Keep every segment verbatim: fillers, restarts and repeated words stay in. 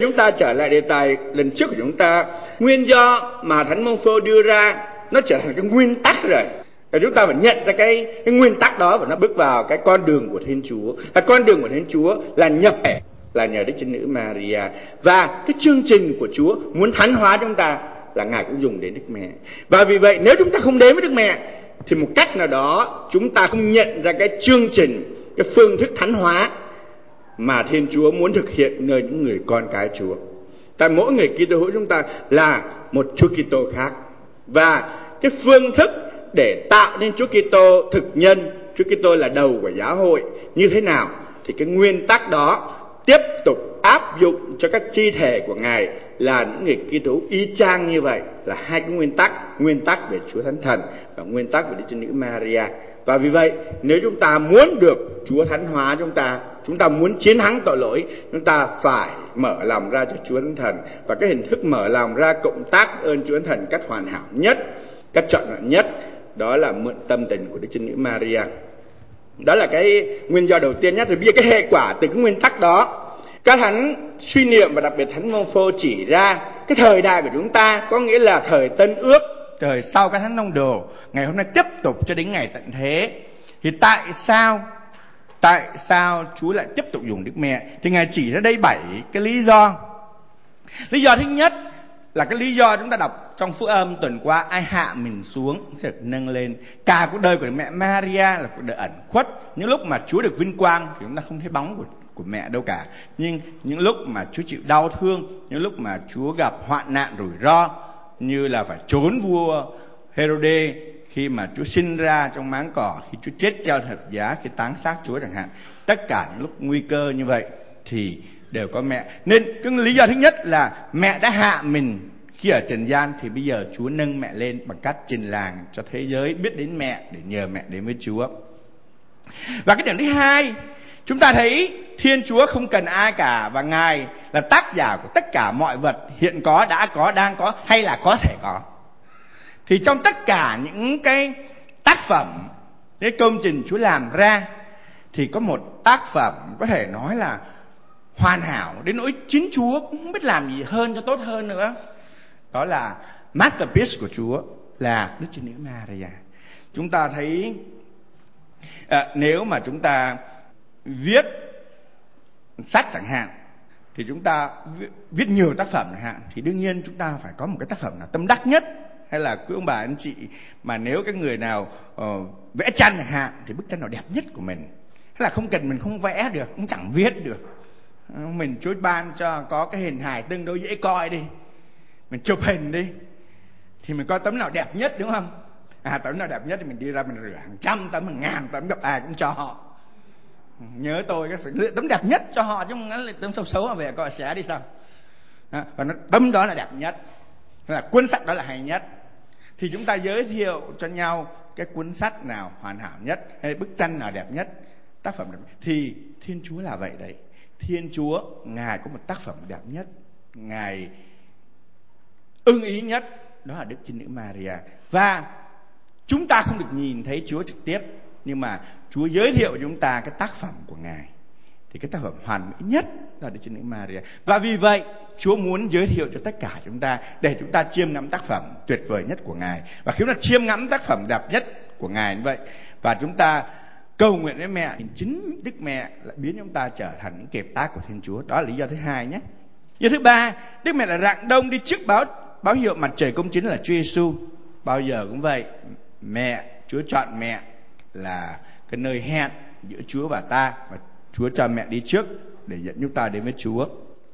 Chúng ta trở lại đề tài lần trước của chúng ta, nguyên do mà Thánh Môn Phô đưa ra nó trở thành cái nguyên tắc rồi. Và chúng ta phải nhận ra cái, cái nguyên tắc đó và nó bước vào cái con đường của Thiên Chúa. Và con đường của Thiên Chúa là nhập thể, là nhờ Đức Trinh Nữ Maria. Và cái chương trình của Chúa muốn thánh hóa chúng ta là Ngài cũng dùng đến Đức Mẹ. Và vì vậy nếu chúng ta không đến với Đức Mẹ thì một cách nào đó chúng ta không nhận ra cái chương trình, cái phương thức thánh hóa mà Thiên Chúa muốn thực hiện nơi những người con cái Chúa. Tại mỗi người Kitô hữu chúng ta là một Chúa Kitô khác. Và cái phương thức để tạo nên Chúa Kitô thực nhân, Chúa Kitô là đầu của giáo hội như thế nào, thì cái nguyên tắc đó tiếp tục áp dụng cho các chi thể của Ngài là những người Kitô y chang như vậy, là hai cái nguyên tắc, nguyên tắc về Chúa Thánh Thần và nguyên tắc về Đức Trinh Nữ Maria. Và vì vậy nếu chúng ta muốn được Chúa thánh hóa chúng ta, chúng ta muốn chiến thắng tội lỗi, chúng ta phải mở lòng ra cho Chúa Thánh Thần. Và cái hình thức mở lòng ra cộng tác ơn Chúa Thánh Thần cách hoàn hảo nhất, cách trọn vẹn nhất, đó là mượn tâm tình của Đức Trinh Nữ Maria. Đó là cái nguyên do đầu tiên nhất. Rồi bây giờ cái hệ quả từ cái nguyên tắc đó, các thánh suy niệm và đặc biệt Thánh Môn Phô chỉ ra cái thời đại của chúng ta, có nghĩa là thời Tân Ước, thời sau các thánh tông đồ, ngày hôm nay tiếp tục cho đến ngày tận thế. Thì tại sao Tại sao Chúa lại tiếp tục dùng Đức Mẹ? Thì Ngài chỉ ra đây bảy cái lý do. Lý do thứ nhất là cái lý do chúng ta đọc trong phúc âm tuần qua, ai hạ mình xuống sẽ được nâng lên. Cả cuộc đời của mẹ Maria là cuộc đời ẩn khuất. Những lúc mà Chúa được vinh quang thì chúng ta không thấy bóng của, của mẹ đâu cả. Nhưng những lúc mà Chúa chịu đau thương, những lúc mà Chúa gặp hoạn nạn rủi ro, như là phải trốn vua Herode khi mà Chúa sinh ra trong máng cỏ, khi Chúa chết treo thập giá, khi táng xác Chúa chẳng hạn, tất cả những lúc nguy cơ như vậy thì đều có mẹ. Nên cái lý do thứ nhất là mẹ đã hạ mình khi ở trần gian, thì bây giờ Chúa nâng mẹ lên bằng cách trình làng cho thế giới biết đến mẹ, để nhờ mẹ đến với Chúa. Và cái điểm thứ hai, chúng ta thấy Thiên Chúa không cần ai cả, và Ngài là tác giả của tất cả mọi vật hiện có, đã có, đang có hay là có thể có. Thì trong tất cả những cái tác phẩm, cái công trình Chúa làm ra, thì có một tác phẩm có thể nói là hoàn hảo đến nỗi chính Chúa cũng không biết làm gì hơn cho tốt hơn nữa. Đó là masterpiece của Chúa, là Đức Trinh Nữ Maria. Chúng ta thấy à, nếu mà chúng ta viết sách chẳng hạn, thì chúng ta viết, viết nhiều tác phẩm chẳng hạn, thì đương nhiên chúng ta phải có một cái tác phẩm nào tâm đắc nhất. Hay là quý ông bà anh chị mà nếu cái người nào uh, vẽ tranh chẳng hạn, thì bức tranh nào đẹp nhất của mình. Hay là không cần mình không vẽ được, cũng chẳng viết được, mình Chúa ban cho có cái hình hài tương đối dễ coi đi, mình chụp hình đi, thì mình coi tấm nào đẹp nhất, đúng không? À, tấm nào đẹp nhất thì mình đi ra mình rửa hàng trăm tấm, hàng ngàn tấm, gặp ai cũng cho họ. Nhớ tôi cái phải lựa tấm đẹp nhất cho họ, chứ không là tấm xấu xấu mà về coi xé đi sao. À, và nó, tấm đó là đẹp nhất, là cuốn sách đó là hay nhất. Thì chúng ta giới thiệu cho nhau cái cuốn sách nào hoàn hảo nhất, hay bức tranh nào đẹp nhất, tác phẩm đẹp nhất. Thì Thiên Chúa là vậy đấy. Thiên Chúa, Ngài có một tác phẩm đẹp nhất, Ngài ưng ý nhất, đó là Đức Trinh Nữ Maria. Và chúng ta không được nhìn thấy Chúa trực tiếp, nhưng mà Chúa giới thiệu chúng ta cái tác phẩm của Ngài. Thì cái tác phẩm hoàn mỹ nhất là Đức Trinh Nữ Maria. Và vì vậy Chúa muốn giới thiệu cho tất cả chúng ta, để chúng ta chiêm ngắm tác phẩm tuyệt vời nhất của Ngài. Và khi chúng ta chiêm ngắm tác phẩm đẹp nhất của Ngài như vậy, và chúng ta cầu nguyện với mẹ, thì chính Đức Mẹ lại biến chúng ta trở thành những kiệt tác của Thiên Chúa. Đó là lý do thứ hai nhé. Lý do thứ ba, Đức Mẹ là rạng đông đi trước báo báo hiệu mặt trời công chính là Chúa Giêsu. Bao giờ cũng vậy, mẹ, Chúa chọn mẹ là cái nơi hẹn giữa Chúa và ta, và Chúa cho mẹ đi trước để dẫn chúng ta đến với Chúa.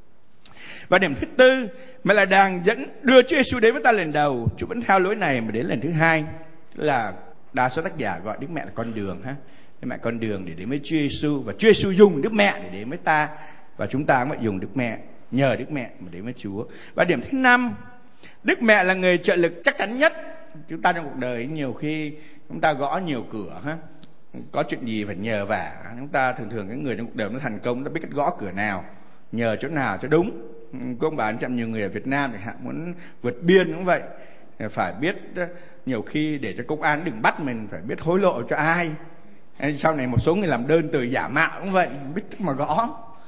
Và điểm thứ tư, mẹ là đàng dẫn đưa Chúa Giêsu đến với ta lần đầu. Chúa vẫn theo lối này mà đến lần thứ hai, là đa số tác giả gọi Đức Mẹ là con đường ha. Đức Mẹ con đường để đến với Chúa Giêsu, và Chúa Giêsu dùng Đức Mẹ để đến với ta, và chúng ta cũng phải dùng Đức Mẹ, nhờ Đức Mẹ mà đến với Chúa. Và điểm thứ năm, Đức Mẹ là người trợ lực chắc chắn nhất. Chúng ta trong cuộc đời nhiều khi chúng ta gõ nhiều cửa ha, có chuyện gì phải nhờ vả. Chúng ta thường thường cái người trong cuộc đời nó thành công, nó biết cách gõ cửa nào, nhờ chỗ nào cho đúng. Cô ông bà anh chị nhiều người ở Việt Nam thì muốn vượt biên cũng vậy, phải biết nhiều khi để cho công an đừng bắt mình, phải biết hối lộ cho ai. Sau này một số người làm đơn từ giả mạo cũng vậy, biết cách mà gõ.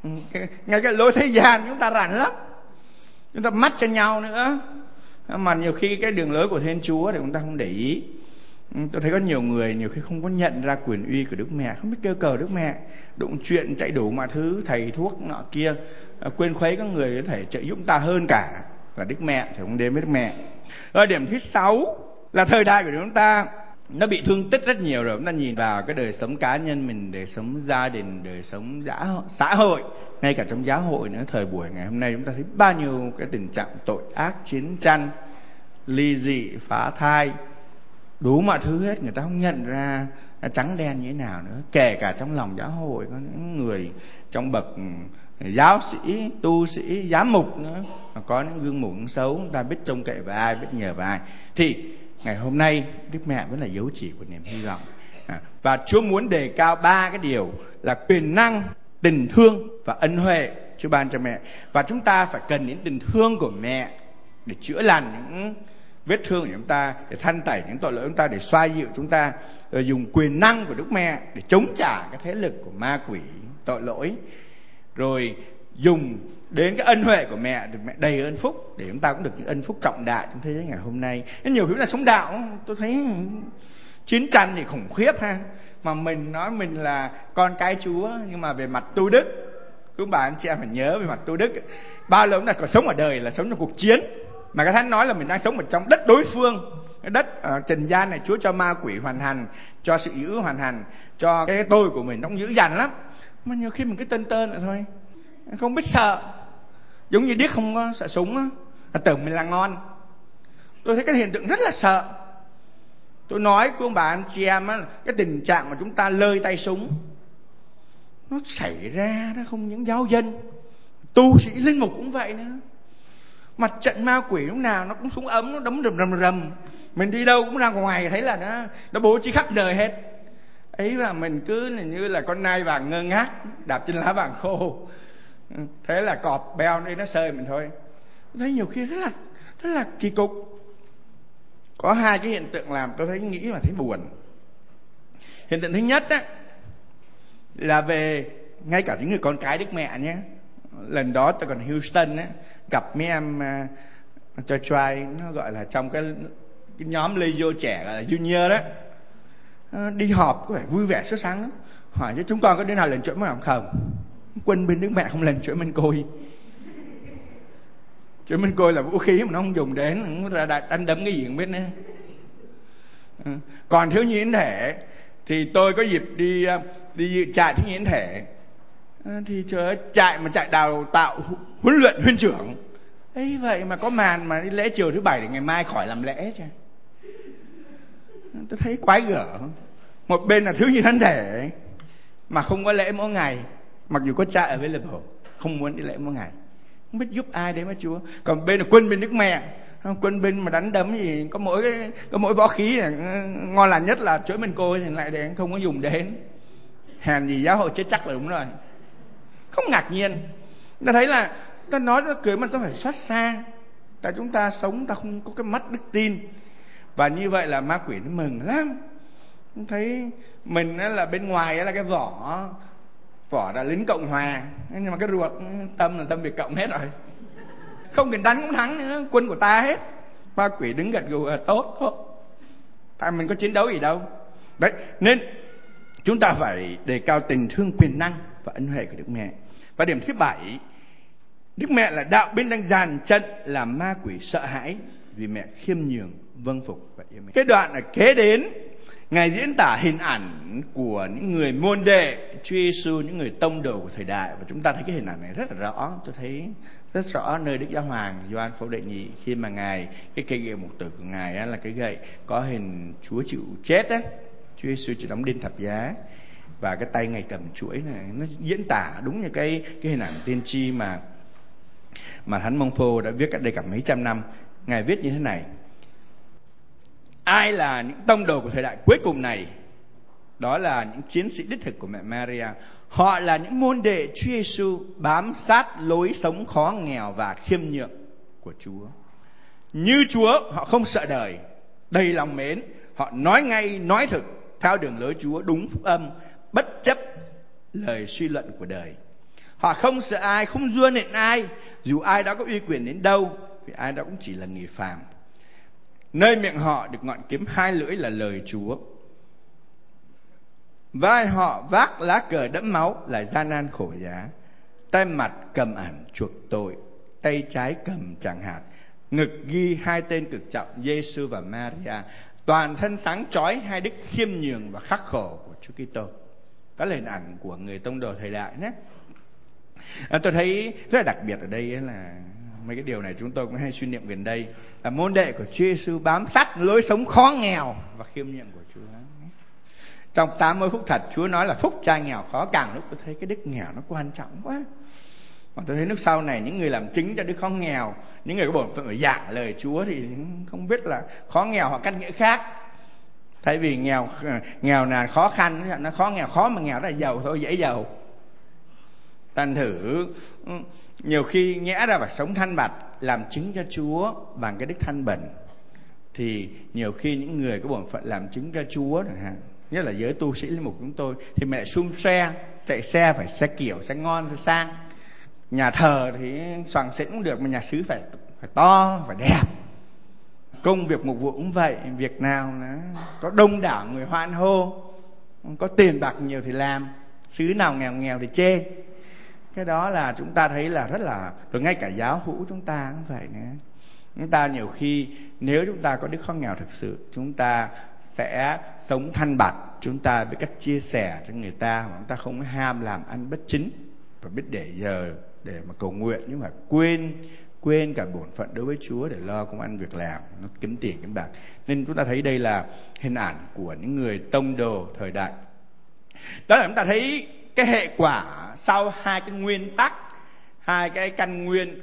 Ngay cái lối thế gian chúng ta rảnh lắm, chúng ta mắt cho nhau nữa, mà nhiều khi cái đường lối của Thiên Chúa thì chúng ta không để ý. Tôi thấy có nhiều người nhiều khi không có nhận ra quyền uy của Đức Mẹ, không biết kêu cầu Đức Mẹ, đụng chuyện chạy đủ mọi thứ, thầy thuốc nọ kia, quên khuấy các người có thể trợ giúp ta hơn cả là Đức Mẹ, thì không đến với Đức Mẹ. Rồi điểm thứ sáu là thời đại của chúng ta nó bị thương tích rất nhiều rồi. Chúng ta nhìn vào cái đời sống cá nhân mình, đời sống gia đình, đời sống xã hội, ngay cả trong giáo hội nữa. Thời buổi ngày hôm nay chúng ta thấy bao nhiêu cái tình trạng tội ác, chiến tranh, ly dị, phá thai, đủ mọi thứ hết. Người ta không nhận ra trắng đen như thế nào nữa. Kể cả trong lòng giáo hội có những người trong bậc giáo sĩ, tu sĩ, giám mục nữa, mà có những gương mục xấu, chúng ta biết trông cậy vào ai, biết nhờ vào ai. Thì ngày hôm nay Đức Mẹ vẫn là dấu chỉ của niềm hy vọng. À, và Chúa muốn đề cao ba cái điều là quyền năng, tình thương và ân huệ Chúa ban cho mẹ. Và chúng ta phải cần đến tình thương của mẹ để chữa lành những vết thương của chúng ta, để thanh tẩy những tội lỗi của chúng ta, để xoa dịu chúng ta, rồi dùng quyền năng của Đức Mẹ để chống trả cái thế lực của ma quỷ tội lỗi, rồi dùng đến cái ân huệ của mẹ, được mẹ đầy ơn phúc để chúng ta cũng được những ân phúc trọng đại trong thế giới ngày hôm nay. Nên nhiều khi là sống đạo, tôi thấy chiến tranh thì khủng khiếp ha, mà mình nói mình là con cái Chúa, nhưng mà về mặt tu đức, các bà anh chị em phải nhớ về mặt tu đức, bao lâu chúng ta còn sống ở đời là sống trong cuộc chiến, mà cái Thánh nói là mình đang sống ở trong đất đối phương. Cái đất ở trần gian này Chúa cho ma quỷ hoàn hành, cho sự dữ hoàn hành, cho cái tôi của mình nó cũng dữ dằn lắm, mà nhiều khi mình cứ tơn tơn lại thôi, không biết sợ, giống như điếc không có sợ súng á, là tưởng mình là ngon. Tôi thấy cái hiện tượng rất là sợ. Tôi nói với ông bà anh chị em á, cái tình trạng mà chúng ta lơi tay súng nó xảy ra đó, không những giáo dân, tu sĩ linh mục cũng vậy nữa. Mặt trận ma quỷ lúc nào nó cũng súng ấm, nó đấm rầm rầm rầm. Mình đi đâu cũng ra ngoài thấy là nó nó bố trí khắp nơi hết. Ấy mà mình cứ như là con nai vàng ngơ ngác đạp trên lá vàng khô. Thế là cọp beo đi nó sơi mình thôi. Tôi thấy nhiều khi rất là rất là kỳ cục. Có hai cái hiện tượng làm tôi thấy nghĩ mà thấy buồn. Hiện tượng thứ nhất á là về ngay cả những người con cái Đức Mẹ nhé. Lần đó tôi còn Houston á, gặp mấy em uh, cho try, nó gọi là trong cái, cái nhóm Leo trẻ gọi là Junior đó, uh, đi họp có vẻ vui vẻ sốt sáng lắm. Hỏi chứ chúng con có đứa nào lần chuỗi mới không? Quân binh Đức Mẹ không lần chuỗi minh côi. Chuỗi minh côi là vũ khí mà nó không dùng đến, nó ra đánh đấm cái gì không biết nữa. Uh, còn thiếu nhi yến thể thì tôi có dịp đi uh, đi dự trại thiếu nhi yến thể. Thì trời ơi, chạy mà chạy đào tạo huấn luyện huynh trưởng ấy, vậy mà có màn mà đi lễ chiều thứ bảy để ngày mai khỏi làm lễ chứ. Tôi thấy quái gở. Một bên là thiếu nhi thân thể mà không có lễ mỗi ngày, mặc dù có trại ở với Lập Hồ, không muốn đi lễ mỗi ngày, không biết giúp ai đấy mà Chúa. Còn bên là quân binh Đức Mẹ, quân binh mà đánh đấm gì có mỗi có mỗi võ khí là ngon lành nhất là chuỗi minh côi, thì lại để không có dùng đến. Hèn gì giáo hội chết chắc là đúng rồi. Không ngạc nhiên. Ta thấy là ta nói nó cười mà ta phải xót xa. Tại chúng ta sống ta không có cái mắt đức tin. Và như vậy là ma quỷ nó mừng lắm. Thấy mình là bên ngoài là cái vỏ, vỏ là lính Cộng Hòa, nhưng mà cái ruột tâm là tâm Việt Cộng hết rồi. Không cần đánh cũng thắng nữa, quân của ta hết. Ma quỷ đứng gật gù, tốt tốt. Tại mình có chiến đấu gì đâu. Đấy, nên chúng ta phải đề cao tình thương, quyền năng và ân huệ của Đức Mẹ. Và điểm thứ bảy, Đức Mẹ là đạo binh đang dàn trận làm ma quỷ sợ hãi, vì mẹ khiêm nhường, vâng phục và yêu mến. Cái đoạn là kế đến, Ngài diễn tả hình ảnh của những người môn đệ Chúa Giêsu, những người tông đồ của thời đại, và chúng ta thấy cái hình ảnh này rất là rõ. Tôi thấy rất rõ nơi Đức Giáo Hoàng Gioan Phổ Đệ Nhị, khi mà Ngài, cái cây gậy mục tử của Ngài là cái gậy có hình Chúa chịu chết á, Chúa Giêsu chịu đóng đinh thập giá, và cái tay Ngài cầm chuỗi này, nó diễn tả đúng như cái cái hình ảnh tiên tri mà mà Thánh Mông Phô đã viết cách đây cả mấy trăm năm. Ngài viết như thế này: ai là những tông đồ của thời đại cuối cùng này? Đó là những chiến sĩ đích thực của mẹ Maria. Họ là những môn đệ Chúa Giêsu bám sát lối sống khó nghèo và khiêm nhượng của Chúa. Như Chúa, họ không sợ đời, đầy lòng mến. Họ nói ngay, nói thực theo đường lối Chúa, đúng phúc âm, bất chấp lời suy luận của đời. Họ không sợ ai, không vua nịnh ai, dù ai đó có uy quyền đến đâu, vì ai đó cũng chỉ là người phàm. Nơi miệng họ được ngọn kiếm hai lưỡi là lời Chúa. Vai họ vác lá cờ đẫm máu là gian nan khổ giá. Tay mặt cầm ảnh chuộc tội, tay trái cầm tràng hạt, ngực ghi hai tên cực trọng Giêsu và Maria. Toàn thân sáng chói hai đức khiêm nhường và khắc khổ của Chúa Kitô. Đó là hình ảnh của người tông đồ thời đại nhé. À, tôi thấy rất là đặc biệt ở đây là mấy cái điều này chúng tôi cũng hay suy niệm gần đây, là môn đệ của Chúa Giêsu bám sát lối sống khó nghèo và khiêm nhường của Chúa. Trong tám mươi phúc thật, Chúa nói là phúc cha nghèo khó. Càng lúc tôi thấy cái đức nghèo nó quan trọng quá. Mà tôi thấy lúc sau này những người làm chứng cho đức khó nghèo, những người có bổn phận phải giảng lời Chúa thì không biết là khó nghèo hoặc cách nghĩa khác. Thay vì nghèo nghèo là khó khăn, nó khó nghèo khó mà nghèo là giàu thôi, dễ giàu. Thành thử nhiều khi nhẽ ra phải sống thanh bạch, làm chứng cho Chúa bằng cái đức thanh bẩn, thì nhiều khi những người có bổn phận làm chứng cho Chúa chẳng hạn, nhất là giới tu sĩ linh mục chúng tôi, thì mẹ xung xe, chạy xe phải xe kiểu, xe ngon, xe sang. Nhà thờ thì soàng xịn cũng được, mà nhà xứ phải phải to, phải đẹp. Công việc mục vụ cũng vậy, việc nào nó có đông đảo người hoan hô, có tiền bạc nhiều thì làm, xứ nào nghèo nghèo thì chê. Cái đó là chúng ta thấy là rất là, rồi ngay cả giáo hữu chúng ta cũng vậy nữa. Chúng ta nhiều khi nếu chúng ta có đức khó nghèo thực sự, chúng ta sẽ sống thanh bạch, chúng ta biết cách chia sẻ cho người ta, mà chúng ta không ham làm ăn bất chính, và biết để giờ để mà cầu nguyện, nhưng mà quên quên cả bổn phận đối với Chúa để lo công ăn việc làm, nó kiếm tiền kiếm bạc. Nên chúng ta thấy đây là hình ảnh của những người tông đồ thời đại. Đó là chúng ta thấy cái hệ quả sau hai cái nguyên tắc, hai cái căn nguyên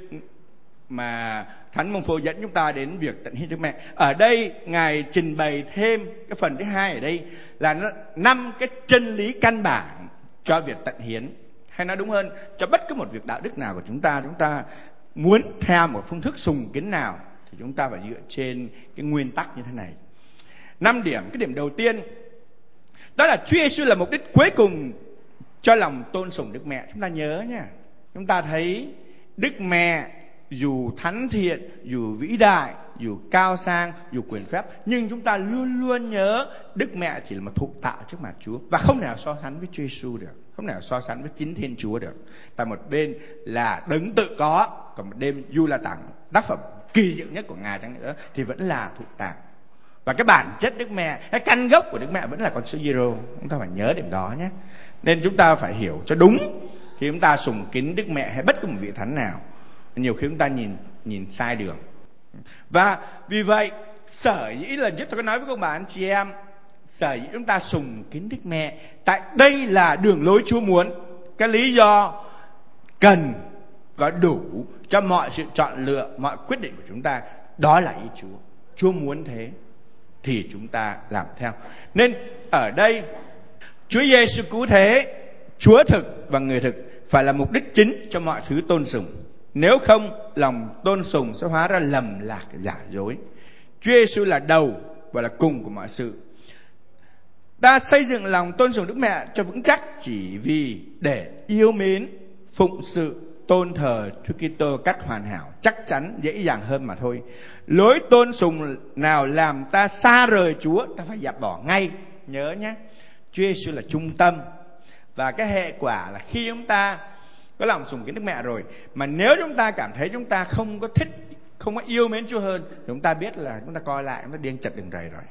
mà Thánh Môn Phô dẫn chúng ta đến việc tận hiến Đức Mẹ. Ở đây Ngài trình bày thêm cái phần thứ hai ở đây là năm cái chân lý căn bản cho việc tận hiến. Hay nói đúng hơn, cho bất cứ một việc đạo đức nào của chúng ta, chúng ta muốn theo một phương thức sùng kính nào thì chúng ta phải dựa trên cái nguyên tắc như thế này. Năm điểm. Cái điểm đầu tiên đó là Chúa Giêsu là mục đích cuối cùng cho lòng tôn sùng Đức Mẹ. Chúng ta nhớ nha, chúng ta thấy Đức Mẹ dù thánh thiện, dù vĩ đại, dù cao sang, dù quyền phép, nhưng chúng ta luôn luôn nhớ Đức Mẹ chỉ là một thụ tạo trước mặt Chúa, và không thể nào so sánh với Chúa Giêsu được, không thể nào so sánh với chính Thiên Chúa được. Tại một bên là đấng tự có, còn một bên dù là tặng tác phẩm kỳ diệu nhất của Ngài chăng nữa thì vẫn là thụ tạo. Và cái bản chất Đức Mẹ, cái căn gốc của Đức Mẹ vẫn là con số zero. Chúng ta phải nhớ điểm đó nhé. Nên chúng ta phải hiểu cho đúng khi chúng ta sùng kính Đức Mẹ hay bất cứ một vị thánh nào. Nhiều khi chúng ta nhìn nhìn sai đường. Và vì vậy sở dĩ là nhất tôi có nói với các bạn anh chị em, sở dĩ chúng ta sùng kính Đức Mẹ, tại đây là đường lối Chúa muốn. Cái lý do cần và đủ cho mọi sự chọn lựa, mọi quyết định của chúng ta, đó là ý Chúa. Chúa muốn thế thì chúng ta làm theo. Nên ở đây Chúa Giêsu cứu thế, Chúa thực và người thực phải là mục đích chính cho mọi thứ tôn sùng. Nếu không, lòng tôn sùng sẽ hóa ra lầm lạc giả dối. Chúa Giêsu là đầu và là cùng của mọi sự. Ta xây dựng lòng tôn sùng Đức Mẹ cho vững chắc chỉ vì để yêu mến, phụng sự, tôn thờ Chúa Kitô cách hoàn hảo, chắc chắn dễ dàng hơn mà thôi. Lối tôn sùng nào làm ta xa rời Chúa, ta phải dẹp bỏ ngay. Nhớ nhé, Chúa Giêsu là trung tâm. Và cái hệ quả là khi chúng ta có lòng sùng kính Đức Mẹ rồi, mà nếu chúng ta cảm thấy chúng ta không có thích, không có yêu mến Chúa hơn, chúng ta biết là chúng ta coi lại, chúng ta điên chật đường rầy rồi.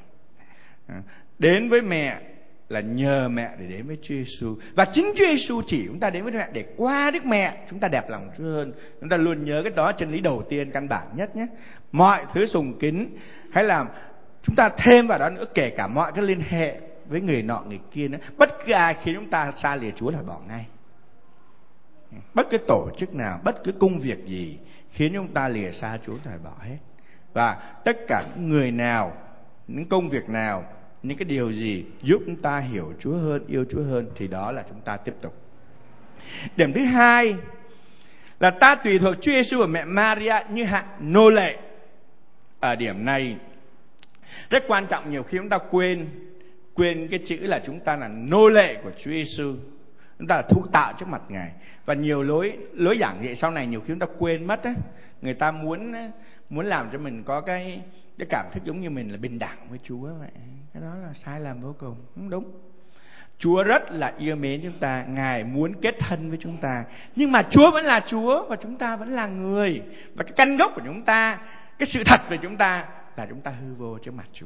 Đến với mẹ là nhờ mẹ để đến với Chúa Giêsu. Và chính Chúa Giêsu chỉ chúng ta đến với mẹ để qua Đức Mẹ chúng ta đẹp lòng Chúa hơn. Chúng ta luôn nhớ cái đó, chân lý đầu tiên căn bản nhất nhé. Mọi thứ sùng kính hay làm chúng ta thêm vào đó nữa, kể cả mọi cái liên hệ với người nọ người kia nữa. Bất cứ ai khi chúng ta xa lìa Chúa là bỏ ngay. Bất cứ tổ chức nào, bất cứ công việc gì khiến chúng ta lìa xa Chúa phải bỏ hết. Và tất cả những người nào, những công việc nào, những cái điều gì giúp chúng ta hiểu Chúa hơn, yêu Chúa hơn, thì đó là chúng ta tiếp tục. Điểm thứ hai là ta tùy thuộc Chúa Giêsu và mẹ Maria như hạng nô lệ. Ở điểm này rất quan trọng, nhiều khi chúng ta quên quên cái chữ là chúng ta là nô lệ của Chúa Giêsu. Chúng ta là thụ tạo trước mặt Ngài. Và nhiều lối lối giảng dạy sau này nhiều khi chúng ta quên mất á. Người ta muốn muốn làm cho mình có cái cái cảm thức giống như mình là bình đẳng với Chúa vậy. Cái đó là sai lầm vô cùng, không đúng. Chúa rất là yêu mến chúng ta, Ngài muốn kết thân với chúng ta. Nhưng mà Chúa vẫn là Chúa và chúng ta vẫn là người. Và cái căn gốc của chúng ta, cái sự thật về chúng ta là chúng ta hư vô trước mặt Chúa.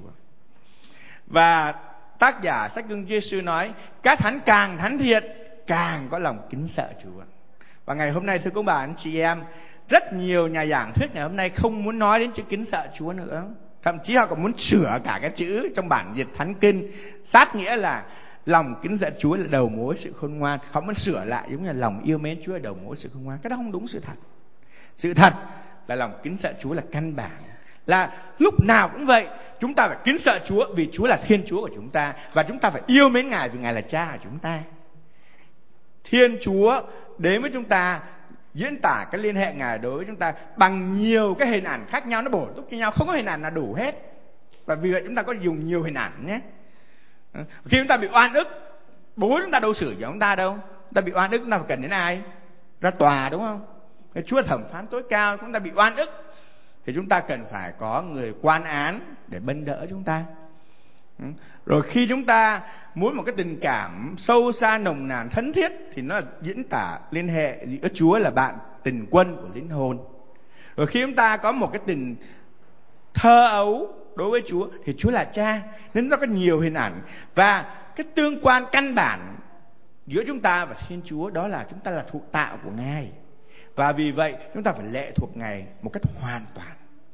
Và tác giả sách Gương Giê-xu nói, các thánh càng thánh thiện càng có lòng kính sợ Chúa. Và ngày hôm nay thưa các bạn chị em, rất nhiều nhà giảng thuyết ngày hôm nay không muốn nói đến chữ kính sợ Chúa nữa. Thậm chí họ còn muốn sửa cả cái chữ trong bản dịch Thánh Kinh, sát nghĩa là lòng kính sợ Chúa là đầu mối sự khôn ngoan. Họ muốn sửa lại giống như là lòng yêu mến Chúa là đầu mối sự khôn ngoan. Cái đó không đúng sự thật. Sự thật là lòng kính sợ Chúa là căn bản. Là lúc nào cũng vậy, chúng ta phải kính sợ Chúa vì Chúa là Thiên Chúa của chúng ta. Và chúng ta phải yêu mến Ngài vì Ngài là Cha của chúng ta. Thiên Chúa đến với chúng ta, diễn tả cái liên hệ Ngài đối với chúng ta bằng nhiều cái hình ảnh khác nhau, nó bổ túc cho nhau, không có hình ảnh nào đủ hết. Và vì vậy chúng ta có dùng nhiều hình ảnh nhé. Khi chúng ta bị oan ức, bố chúng ta đâu xử cho chúng ta đâu. Chúng ta bị oan ức chúng ta phải cần đến ai? Ra tòa đúng không? Chúa thẩm phán tối cao. Chúng ta bị oan ức thì chúng ta cần phải có người quan án để bênh đỡ chúng ta. Rồi khi chúng ta muốn một cái tình cảm sâu xa nồng nàn thấn thiết thì nó là diễn tả liên hệ giữa Chúa là bạn tình quân của linh hồn. Rồi khi chúng ta có một cái tình thơ ấu đối với Chúa thì Chúa là Cha, nên nó có nhiều hình ảnh. Và cái tương quan căn bản giữa chúng ta và Thiên Chúa đó là chúng ta là thụ tạo của Ngài. Và vì vậy chúng ta phải lệ thuộc Ngài một cách hoàn toàn.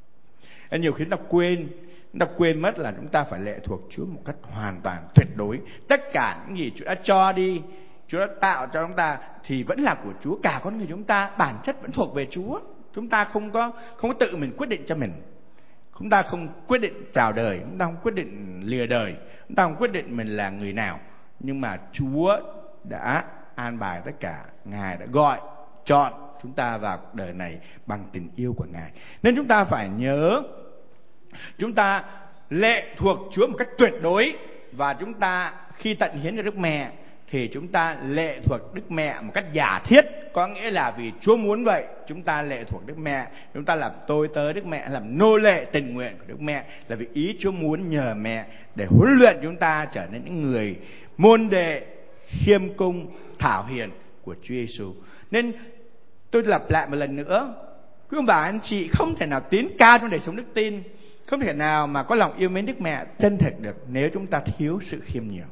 Nên nhiều khi chúng ta quên Chúng ta quên mất là chúng ta phải lệ thuộc Chúa một cách hoàn toàn tuyệt đối. Tất cả những gì Chúa đã cho đi, Chúa đã tạo cho chúng ta thì vẫn là của Chúa. Cả con người chúng ta bản chất vẫn thuộc về Chúa. Chúng ta không có không có tự mình quyết định cho mình. Chúng ta không quyết định chào đời, chúng ta không quyết định lìa đời, chúng ta không quyết định mình là người nào. Nhưng mà Chúa đã an bài tất cả. Ngài đã gọi, chọn chúng ta vào đời này bằng tình yêu của Ngài. Nên chúng ta phải nhớ, chúng ta lệ thuộc Chúa một cách tuyệt đối. Và chúng ta khi tận hiến cho Đức Mẹ thì chúng ta lệ thuộc Đức Mẹ một cách giả thiết. Có nghĩa là vì Chúa muốn vậy, chúng ta lệ thuộc Đức Mẹ. Chúng ta làm tôi tớ Đức Mẹ, làm nô lệ tình nguyện của Đức Mẹ. Là vì ý Chúa muốn nhờ mẹ để huấn luyện chúng ta trở nên những người môn đệ khiêm cung thảo hiền của Chúa Giêsu. Nên tôi lặp lại một lần nữa, quý ông bà anh chị không thể nào tiến cao trong đời sống đức tin, không thể nào mà có lòng yêu mến Đức Mẹ chân thật được nếu chúng ta thiếu sự khiêm nhường.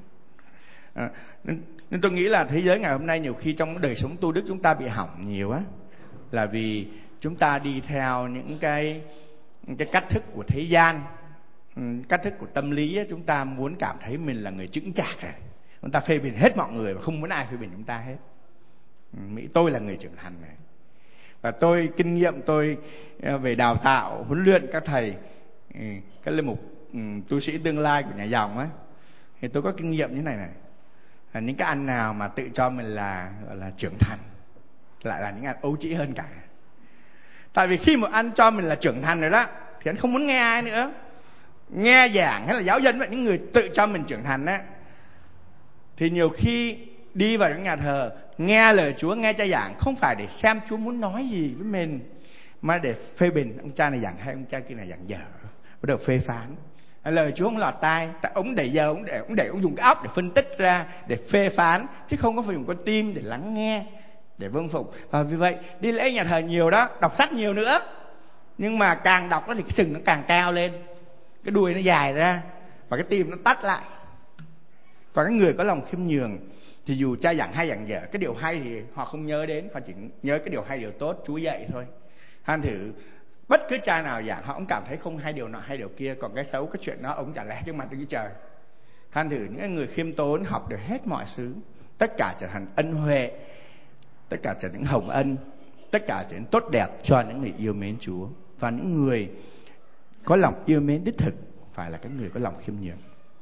À, nên, nên tôi nghĩ là thế giới ngày hôm nay nhiều khi trong đời sống tu đức chúng ta bị hỏng nhiều á, là vì chúng ta đi theo những cái cái cách thức của thế gian, cách thức của tâm lý á, chúng ta muốn cảm thấy mình là người chững chạc rồi. Chúng ta phê bình hết mọi người và không muốn ai phê bình chúng ta hết. Mỹ tôi là người trưởng thành này. Và tôi kinh nghiệm tôi về đào tạo, huấn luyện các thầy, các linh mục tu sĩ tương lai của nhà dòng ấy, thì tôi có kinh nghiệm như này này. Là những cái anh nào mà tự cho mình là gọi là trưởng thành lại là những anh ấu trĩ hơn cả. Tại vì khi một anh cho mình là trưởng thành rồi đó thì anh không muốn nghe ai nữa. Nghe giảng hay là giáo dân vậy, những người tự cho mình trưởng thành á, thì nhiều khi đi vào những nhà thờ nghe lời Chúa, nghe cha giảng không phải để xem Chúa muốn nói gì với mình, mà để phê bình ông cha này giảng hay ông cha kia này giảng dở, bắt đầu phê phán. Lời Chúa không lọt tai, tại ông để giờ ông để ông để ông dùng cái óc để phân tích ra, để phê phán, chứ không có phải dùng con tim để lắng nghe, để vâng phục. Và vì vậy đi lễ nhà thờ nhiều đó, đọc sách nhiều nữa, nhưng mà càng đọc đó thì cái sừng nó càng cao lên, cái đuôi nó dài ra và cái tim nó tắt lại. Còn cái người có lòng khiêm nhường thì dù cha giảng hay giảng dở, cái điều hay thì họ không nhớ đến, họ chỉ nhớ cái điều hay điều tốt Chúa dạy thôi. Than thử bất cứ cha nào giảng họ cũng cảm thấy không hay điều nọ hay điều kia, còn cái xấu cái chuyện đó ông chả lẽ trước mặt Đức Chúa Trời. Than thử những người khiêm tốn học được hết mọi thứ, tất cả trở thành ân huệ, tất cả trở thành hồng ân, tất cả trở nên tốt đẹp cho những người yêu mến Chúa. Và những người có lòng yêu mến đích thực phải là cái người có lòng khiêm nhường.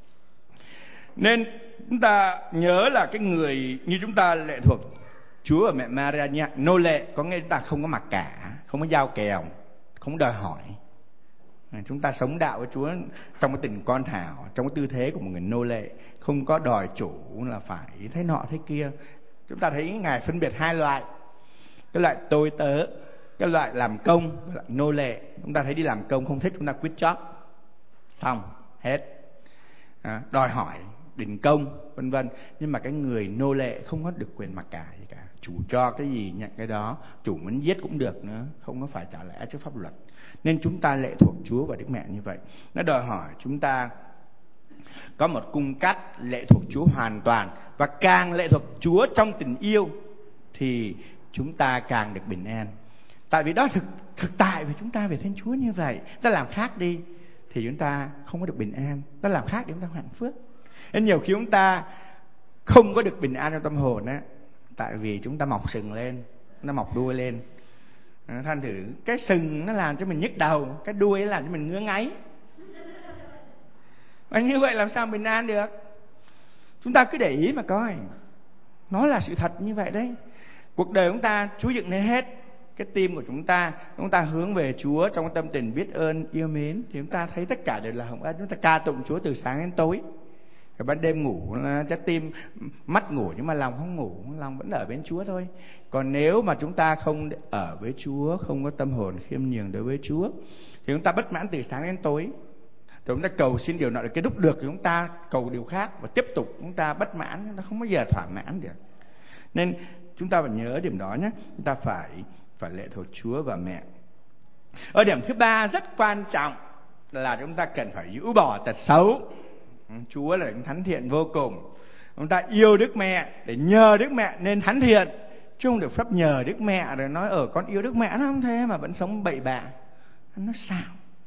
Nên chúng ta nhớ là cái người như chúng ta lệ thuộc Chúa và mẹ Maria nha, nô lệ có nghĩa chúng ta không có mặc cả, không có giao kèo, không đòi hỏi. Chúng ta sống đạo với Chúa trong cái tình con thảo, trong cái tư thế của một người nô lệ, không có đòi chủ là phải thế nọ thế kia. Chúng ta thấy Ngài phân biệt hai loại. Cái loại tôi tớ, cái loại làm công, cái loại nô lệ. Chúng ta thấy đi làm công không thích chúng ta quit job, xong hết, à, đòi hỏi đình công vân vân. Nhưng mà cái người nô lệ không có được quyền mặc cả gì cả, chủ cho cái gì nhận cái đó, chủ muốn giết cũng được nữa, không có phải trả lẽ trước pháp luật. Nên chúng ta lệ thuộc Chúa và Đức Mẹ như vậy. Nó đòi hỏi chúng ta có một cung cách lệ thuộc Chúa hoàn toàn. Và càng lệ thuộc Chúa trong tình yêu thì chúng ta càng được bình an. Tại vì đó thực, thực tại vì chúng ta về Thiên Chúa như vậy. Ta làm khác đi thì chúng ta không có được bình an. Ta làm khác thì chúng ta hạnh phước. Nên nhiều khi chúng ta không có được bình an trong tâm hồn á, tại vì chúng ta mọc sừng lên, nó mọc đuôi lên. Thành thử cái sừng nó làm cho mình nhức đầu, cái đuôi nó làm cho mình ngứa ngáy. Và như vậy làm sao bình an được? Chúng ta cứ để ý mà coi. Nó là sự thật như vậy đấy. Cuộc đời chúng ta Chúa dựng nên hết. Cái tim của chúng ta, chúng ta hướng về Chúa trong tâm tình biết ơn, yêu mến, thì chúng ta thấy tất cả đều là hồng ân. Chúng ta ca tụng Chúa từ sáng đến tối. Rồi ban đêm ngủ, trái tim mắt ngủ nhưng mà lòng không ngủ, lòng vẫn ở bên Chúa thôi. Còn nếu mà chúng ta không ở với Chúa, không có tâm hồn khiêm nhường đối với Chúa, thì chúng ta bất mãn từ sáng đến tối. Rồi chúng ta cầu xin điều nọ được cái đúc được, thì chúng ta cầu điều khác và tiếp tục chúng ta bất mãn, chúng ta không bao giờ thỏa mãn được. Nên chúng ta phải nhớ điểm đó nhé. Chúng ta phải phải lệ thuộc Chúa và mẹ. Ở điểm thứ ba rất quan trọng là chúng ta cần phải rũ bỏ tật xấu. Chúa là đấng thánh thiện vô cùng. Chúng ta yêu Đức Mẹ để nhờ Đức Mẹ nên thánh thiện, chứ không được phép nhờ Đức Mẹ rồi nói ở con yêu Đức Mẹ, nó không thế mà vẫn sống bậy bạ. Nó sao?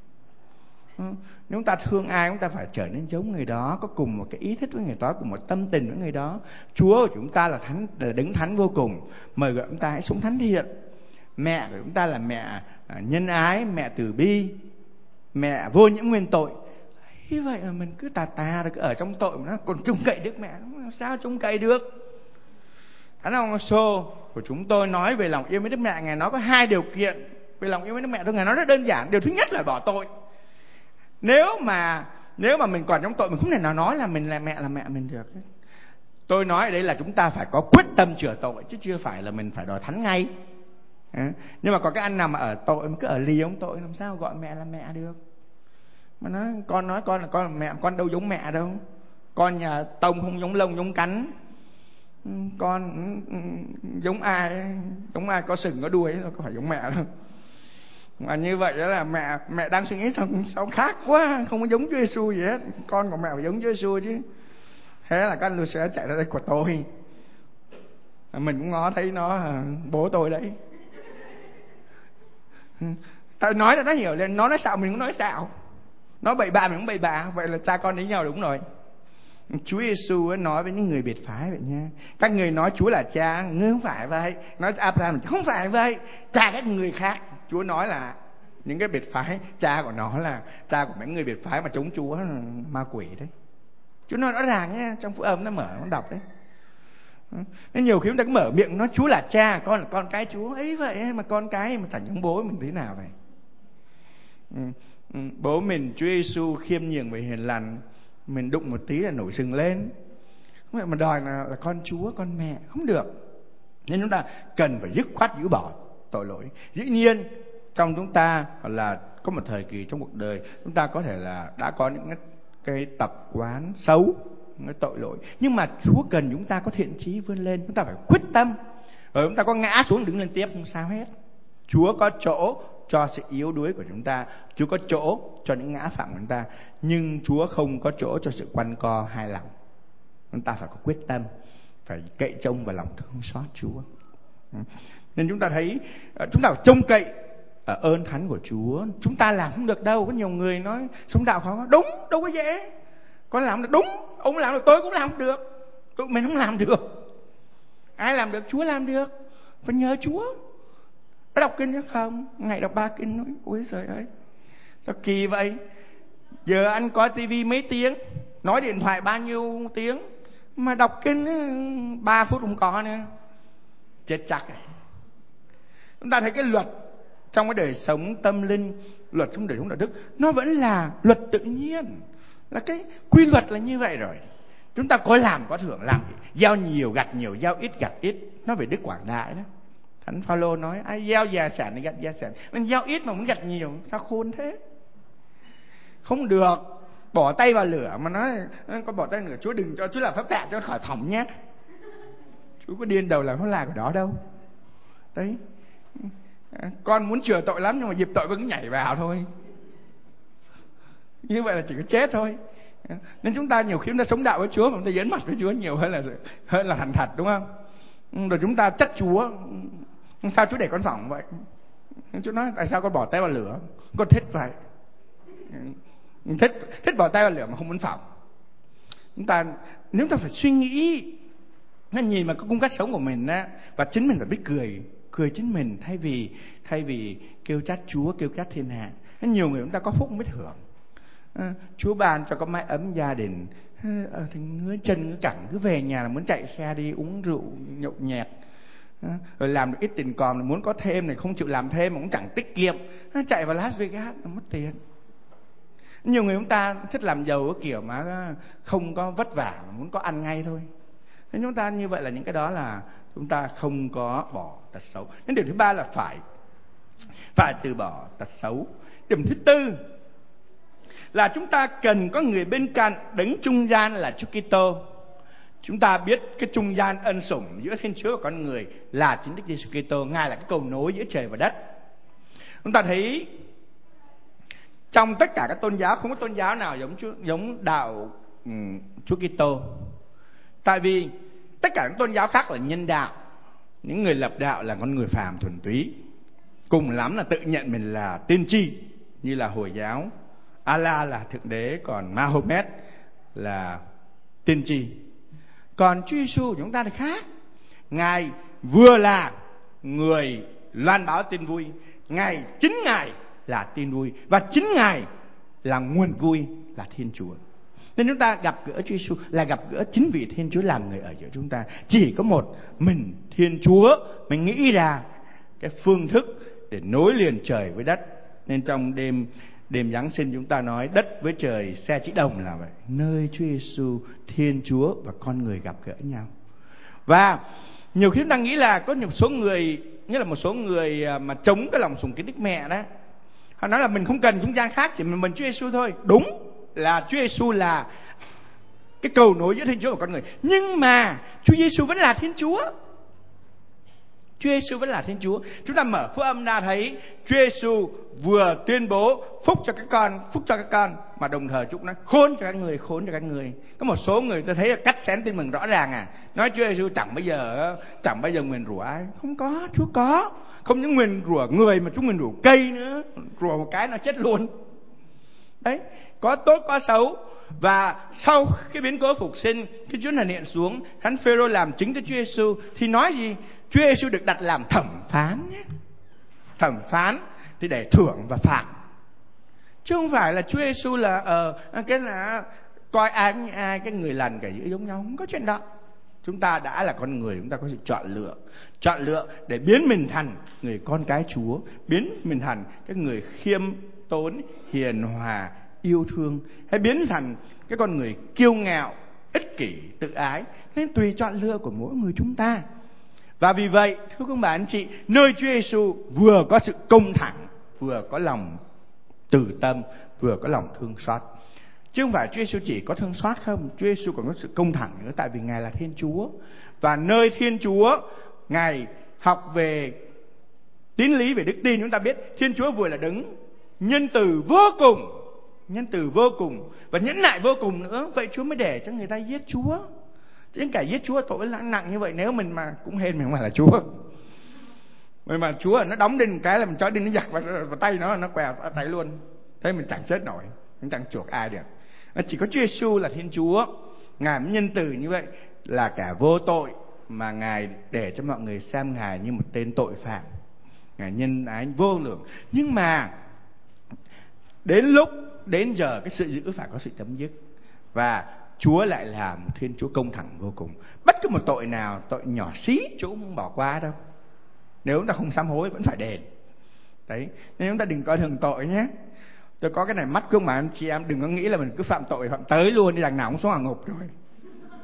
Nếu chúng ta thương ai, chúng ta phải trở nên giống người đó, có cùng một cái ý thích với người đó, cùng một tâm tình với người đó. Chúa của chúng ta là thánh, là đấng thánh vô cùng, mời gọi chúng ta hãy sống thánh thiện. Mẹ của chúng ta là mẹ nhân ái, mẹ từ bi, mẹ vô nhiễm nguyên tội. Như vậy mà mình cứ tà tà rồi cứ ở trong tội mà nó còn trông cậy Đức Mẹ, sao trông cậy được? Thánh ông Sô của chúng tôi nói về lòng yêu với Đức Mẹ, Ngài nói có hai điều kiện về lòng yêu với Đức Mẹ thôi. Ngài nói rất đơn giản. Điều thứ nhất là bỏ tội. Nếu mà nếu mà mình còn trong tội, mình không thể nào nói là mình là mẹ là mẹ mình được. Tôi nói ở đây là chúng ta phải có quyết tâm chữa tội, chứ chưa phải là mình phải đòi thánh ngay. Nhưng mà còn cái anh nào mà ở tội, mà cứ ở lì ông tội, làm sao gọi mẹ là mẹ được? Mà nói con nói con là con là mẹ, con đâu giống mẹ đâu. Con nhà Tông không giống lông giống cánh. Con giống ai? Giống ai có sừng có đuôi, có phải giống mẹ đâu. Mà như vậy đó là mẹ mẹ đang suy nghĩ sao, sao khác quá, không có giống Chúa Giêsu gì hết. Con của mẹ phải giống Chúa Giêsu chứ. Thế là các anh sẽ chạy ra đây của tôi. Mình cũng ngó thấy nó bố tôi đấy. Tao nói là nó hiểu lên, nó nói xạo mình cũng nói xạo, nó bậy bạ mình cũng bậy bạ. Vậy là cha con với nhau đúng rồi. Chúa Giêsu nói với những người biệt phái vậy nha. Các người nói Chúa là cha, ngươi không phải vậy. Nói Abraham không phải vậy, cha các người khác. Chúa nói là những cái biệt phái, cha của nó là cha của mấy người biệt phái mà chống Chúa là ma quỷ đấy. Chúa nói rõ ràng nhé, trong Phúc Âm nó mở nó đọc đấy. Nên nhiều khi chúng ta cứ mở miệng nói Chúa là cha, con là con cái Chúa ấy vậy, mà con cái mà chẳng giống bố mình thế nào vậy. Ừ, ừ, bố mình Chúa Giêsu khiêm nhường và hiền lành, mình đụng một tí là nổi sừng lên. Không phải mà đòi là, là con Chúa, con mẹ, không được. Nên chúng ta cần phải dứt khoát giữ bỏ tội lỗi. Dĩ nhiên trong chúng ta là có một thời kỳ trong cuộc đời chúng ta có thể là đã có những cái, cái tập quán xấu, những cái tội lỗi, nhưng mà Chúa cần chúng ta có thiện chí vươn lên. Chúng ta phải quyết tâm. Rồi chúng ta có ngã xuống đứng lên tiếp không sao hết. Chúa có chỗ cho sự yếu đuối của chúng ta, Chúa có chỗ cho những ngã phạm của chúng ta, nhưng Chúa không có chỗ cho sự quanh co hai lòng. Chúng ta phải có quyết tâm, phải cậy trông vào lòng thương xót Chúa. Nên chúng ta thấy chúng ta phải trông cậy ở ơn thánh của Chúa. Chúng ta làm không được đâu. Có nhiều người nói sống đạo khó, đúng, đâu có dễ. Con làm được, đúng, ông làm được, tôi cũng làm được. Tụi mình không làm được. Ai làm được? Chúa làm được. Phải nhờ Chúa. Đã đọc kinh chứ không? Ngày đọc ba kinh nói, ôi trời ơi, sao kỳ vậy? Giờ anh coi tivi mấy tiếng, nói điện thoại bao nhiêu tiếng, mà đọc kinh ba phút không có nữa. Chết chắc rồi. Chúng ta thấy cái luật trong cái đời sống tâm linh, luật trong đời sống đạo đức, nó vẫn là luật tự nhiên, là cái quy luật là như vậy rồi. Chúng ta có làm có thưởng, làm gieo nhiều gặt nhiều, gieo ít gặt ít. Nó về Đức Quảng Đại đó. Thánh Phaolô nói ai gieo gia sản thì gặt gia sản. Mình gieo ít mà muốn gặt nhiều, sao khôn thế? Không được. Bỏ tay vào lửa mà nói con bỏ tay vào lửa, Chúa đừng cho, Chúa làm phép lạ cho khỏi phỏng nhé. Chúa có điên đầu làm phép lạ của đó đâu. Đấy. Con muốn chừa tội lắm nhưng mà dịp tội vẫn nhảy vào thôi. Như vậy là chỉ có chết thôi. Nên chúng ta nhiều khi chúng ta sống đạo với Chúa mà chúng ta dấn mặt với Chúa nhiều hơn là hơn là thành thật, đúng không? Rồi chúng ta trách Chúa, sao Chúa để con phỏng vậy? Chúa nói tại sao con bỏ tay vào lửa? Con thích vậy. Thích thích bỏ tay vào lửa mà không muốn phỏng. Chúng ta nếu ta phải suy nghĩ, nên nhìn vào cái cung cách sống của mình á, và chính mình phải biết cười, cười chính mình thay vì thay vì kêu trách Chúa, kêu trách thiên hạ. Nhiều người chúng ta có phúc không biết hưởng. À, Chúa ban cho có mái ấm gia đình, à, thì ngứa chân ngứa cẳng, cứ về nhà là muốn chạy xe đi uống rượu nhậu nhẹt, à, rồi làm được ít tiền còn muốn có thêm này không chịu làm thêm mà cũng chẳng tiết kiệm, à, chạy vào Las Vegas là mất tiền. Nhiều người chúng ta thích làm giàu cái kiểu mà không có vất vả, mà muốn có ăn ngay thôi. Nên chúng ta như vậy là những cái đó là chúng ta không có bỏ tật xấu. Nên điều thứ ba là phải phải từ bỏ tật xấu. Điểm thứ tư là chúng ta cần có người bên cạnh, đứng trung gian là Chúa Kitô. Chúng ta biết cái trung gian ân sủng giữa Thiên Chúa và con người là chính Đức Giêsu Kitô. Ngài là cái cầu nối giữa trời và đất. Chúng ta thấy trong tất cả các tôn giáo, không có tôn giáo nào giống Chúa, giống đạo um, Chúa Kitô. Tại vì tất cả các tôn giáo khác là nhân đạo, những người lập đạo là con người phàm thuần túy, cùng lắm là tự nhận mình là tiên tri, như là Hồi giáo Allah là thượng đế, còn Mahomet là tiên tri. Còn Chúa Giêsu của chúng ta thì khác. Ngài vừa là người loan báo tin vui, Ngài chính Ngài là tin vui, và chính Ngài là nguồn vui, là Thiên Chúa. Nên chúng ta gặp gỡ Chúa Giêsu là gặp gỡ chính vị Thiên Chúa làm người ở giữa chúng ta. Chỉ có một mình Thiên Chúa mình nghĩ ra cái phương thức để nối liền trời với đất. Nên trong đêm đêm Giáng sinh chúng ta nói đất với trời xe chỉ đồng là vậy. Nơi Chúa Giêsu, Thiên Chúa và con người gặp gỡ nhau. Và nhiều khi chúng ta nghĩ là có một số người, như là một số người mà chống cái lòng sùng kính Đức Mẹ đó, họ nói là mình không cần trung gian khác, chỉ mình, mình Chúa Giêsu thôi. Đúng là Chúa Giêsu là cái cầu nối giữa Thiên Chúa và con người, nhưng mà Chúa Giêsu vẫn là Thiên Chúa. Chúa Giêsu vẫn là Thiên Chúa. Chúng ta mở Phúc Âm ra thấy Chúa Giêsu vừa tuyên bố phúc cho các con, phúc cho các con, mà đồng thời chúc nói khốn cho các người, khốn cho các người. Có một số người tôi thấy là cắt xén tin mừng rõ ràng à, nói Chúa Giêsu chẳng bao giờ chẳng bao giờ nguyền rủa ai. Không có, Chúa có. Không những nguyền rủa người mà Chúa nguyền rủa cây nữa, rủa một cái nó chết luôn. Đấy, có tốt có xấu. Và sau cái biến cố phục sinh, khi Chúa này hiện xuống, Thánh Phêrô làm chứng cho Chúa Giêsu thì nói gì? Chúa Giêsu được đặt làm thẩm phán nhé. Thẩm phán thì để thưởng và phạt, chứ không phải là Chúa Giêsu là ờ cái là coi ai như ai, cái người lành kẻ dữ giống nhau. Không có chuyện đó. Chúng ta đã là con người, chúng ta có sự chọn lựa, chọn lựa để biến mình thành người con cái Chúa, biến mình thành cái người khiêm tốn, hiền hòa, yêu thương, hay biến thành cái con người kiêu ngạo, ích kỷ, tự ái. Nên tùy chọn lựa của mỗi người chúng ta. Và vì vậy, thưa các bạn anh chị, nơi Chúa Giêsu vừa có sự công thẳng, vừa có lòng từ tâm, vừa có lòng thương xót. Chứ không phải Chúa Giêsu chỉ có thương xót không, Chúa Giêsu còn có sự công thẳng nữa, tại vì Ngài là Thiên Chúa. Và nơi Thiên Chúa, Ngài học về tín lý, về đức tin. Chúng ta biết Thiên Chúa vừa là đấng nhân từ vô cùng, nhân từ vô cùng và nhẫn nại vô cùng nữa. Vậy Chúa mới để cho người ta giết Chúa. Chứ cả giết Chúa tội nặng, nặng như vậy, nếu mình mà cũng hên mình không phải là Chúa. Vậy mà Chúa nó đóng đinh cái là mình cho đinh nó giặt vào, vào tay nó, nó quẹo tay luôn. Thế mình chẳng chết nổi, mình chẳng chuộc ai được. Chỉ có Chúa Giêsu là Thiên Chúa, Ngài mới nhân từ như vậy, là cả vô tội mà Ngài để cho mọi người xem Ngài như một tên tội phạm. Ngài nhân ái vô lượng. Nhưng mà đến lúc, đến giờ cái sự dữ phải có sự chấm dứt. Và Chúa lại là một Thiên Chúa công thẳng vô cùng. Bất cứ một tội nào, tội nhỏ xí Chúa cũng không bỏ qua đâu. Nếu chúng ta không sám hối vẫn phải đền. Đấy, nên chúng ta đừng coi thường tội nhé. Tôi có cái này mắt cương mà anh chị em đừng có nghĩ là mình cứ phạm tội phạm tới luôn, đi đằng nào cũng xuống hỏa ngục rồi.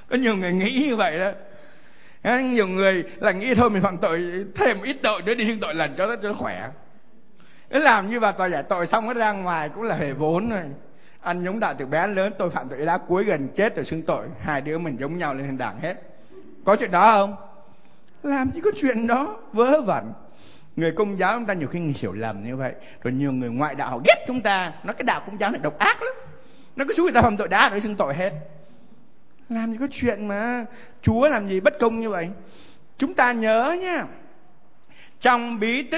Có nhiều người nghĩ như vậy đó. Nhiều người là nghĩ thôi mình phạm tội thêm ít tội nữa đi xưng tội lần cho nó, cho nó khỏe. Nó làm như vào tòa giải tội xong nó ra ngoài cũng là hề vốn rồi. Anh giống đạo từ bé đến lớn, tôi phạm tội đã cuối gần chết rồi xưng tội, hai đứa mình giống nhau lên đảng hết. Có chuyện đó không? Làm gì có chuyện đó, vớ vẩn. Người Công giáo chúng ta nhiều khi hiểu lầm như vậy. Rồi nhiều người ngoại đạo họ ghét chúng ta, nói cái đạo Công giáo này độc ác lắm, nó cứ xúi người ta phạm tội đá rồi xưng tội hết. Làm gì có chuyện mà Chúa làm gì bất công như vậy. Chúng ta nhớ nhá, trong bí tích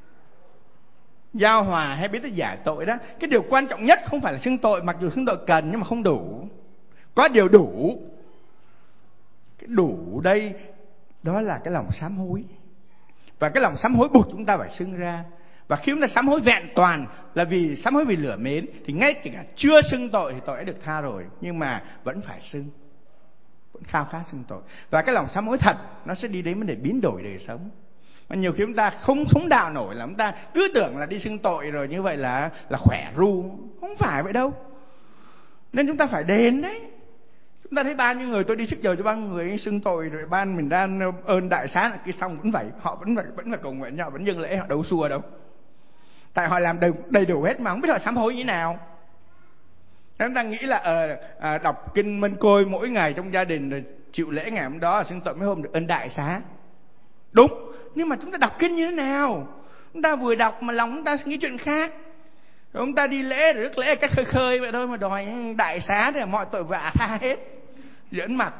giao hòa hay bí tích giải tội đó, cái điều quan trọng nhất không phải là xưng tội, mặc dù xưng tội cần nhưng mà không đủ. Có điều đủ. Cái đủ đây đó là cái lòng sám hối. Và cái lòng sám hối buộc chúng ta phải xưng ra. Và khi chúng ta sám hối vẹn toàn là vì sám hối vì lửa mến, thì ngay cả chưa xưng tội thì tội đã được tha rồi, nhưng mà vẫn phải xưng, vẫn khao khát xưng tội. Và cái lòng sám hối thật nó sẽ đi đến vấn đề biến đổi đời sống. Mà nhiều khi chúng ta không sống đạo nổi là chúng ta cứ tưởng là đi xưng tội rồi như vậy là là khỏe ru. Không phải vậy đâu. Nên chúng ta phải đền đấy. Chúng ta thấy bao nhiêu người, tôi đi sức giờ cho bao người xưng tội rồi ban mình ra ơn đại xá là kia xong vẫn vậy, họ vẫn phải vẫn là cầu nguyện nhau, vẫn dâng lễ, họ đâu xua đâu. Tại họ làm đầy, đầy đủ hết mà không biết họ sám hối như thế nào. Chúng ta nghĩ là ờ, à, đọc kinh Mân Côi mỗi ngày trong gia đình rồi chịu lễ ngày hôm đó xưng tội mấy hôm được ơn đại xá. Đúng, nhưng mà chúng ta đọc kinh như thế nào? Chúng ta vừa đọc mà lòng chúng ta nghĩ chuyện khác. Rồi chúng ta đi lễ rồi rước lễ cách khơi khơi vậy thôi mà đòi đại xá thì mọi tội vạ tha hết. Giỡn mặt.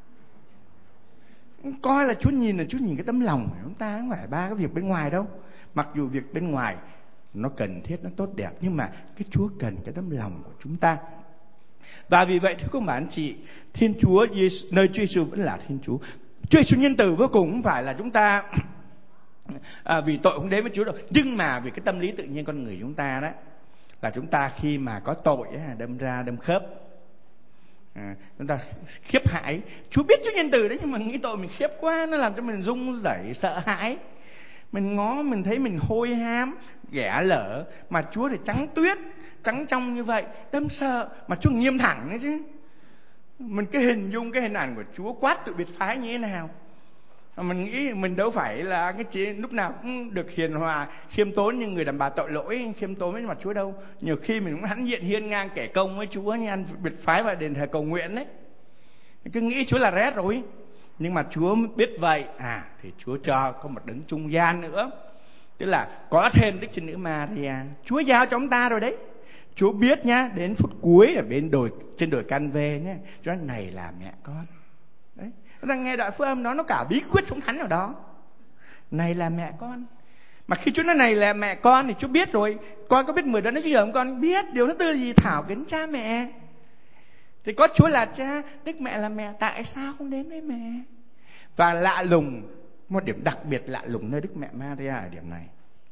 Coi là Chúa nhìn là Chúa nhìn cái tấm lòng của chúng ta, không phải ba cái việc bên ngoài đâu. Mặc dù việc bên ngoài nó cần thiết, nó tốt đẹp, nhưng mà cái Chúa cần cái tấm lòng của chúng ta. Và vì vậy thưa các bạn chị, Thiên Chúa nơi Chúa Giêsu vẫn là Thiên Chúa. Chúa Giêsu nhân từ vô cùng, không phải là chúng ta à, vì tội không đến với Chúa đâu, nhưng mà vì cái tâm lý tự nhiên con người chúng ta đó, là chúng ta khi mà có tội đâm ra đâm khớp, à, chúng ta khiếp hãi. Chúa biết Chúa nhân từ đấy, nhưng mà nghĩ tội mình khiếp quá, nó làm cho mình run rẩy sợ hãi. Mình ngó mình thấy mình hôi hám ghẻ lở, mà Chúa thì trắng tuyết trắng trong như vậy, đâm sợ. Mà Chúa nghiêm thẳng đấy chứ. Mình cái hình dung cái hình ảnh của Chúa quát tự biệt phái như thế nào. Mình nghĩ mình đâu phải là cái chị lúc nào cũng được hiền hòa khiêm tốn như người đàn bà tội lỗi khiêm tốn với mặt Chúa đâu. Nhiều khi mình cũng hãnh diện hiên ngang kể công với Chúa như ăn biệt phái và đền thờ cầu nguyện đấy. Mình cứ nghĩ Chúa là rét rồi. Nhưng mà Chúa biết vậy, à thì Chúa cho có một đấng trung gian nữa, tức là có thêm Đức Trinh Nữ Maria. Chúa giao cho chúng ta rồi đấy. Chúa biết nhá, đến phút cuối ở bên đồi trên đồi Can Vê nhá, Chúa nói này là mẹ con. Đấy, chúng ta nghe đoạn phúc âm đó, nó cả bí quyết sống thánh ở đó. Này là mẹ con. Mà khi Chúa nói này là mẹ con thì Chúa biết rồi. Con có biết mười đó nó chứ giờ con biết điều thứ tư gì? Thảo kính cha mẹ. Thì có Chúa là cha, Đức Mẹ là mẹ, tại sao không đến với mẹ? Và lạ lùng, một điểm đặc biệt lạ lùng nơi Đức Mẹ Maria ở điểm này.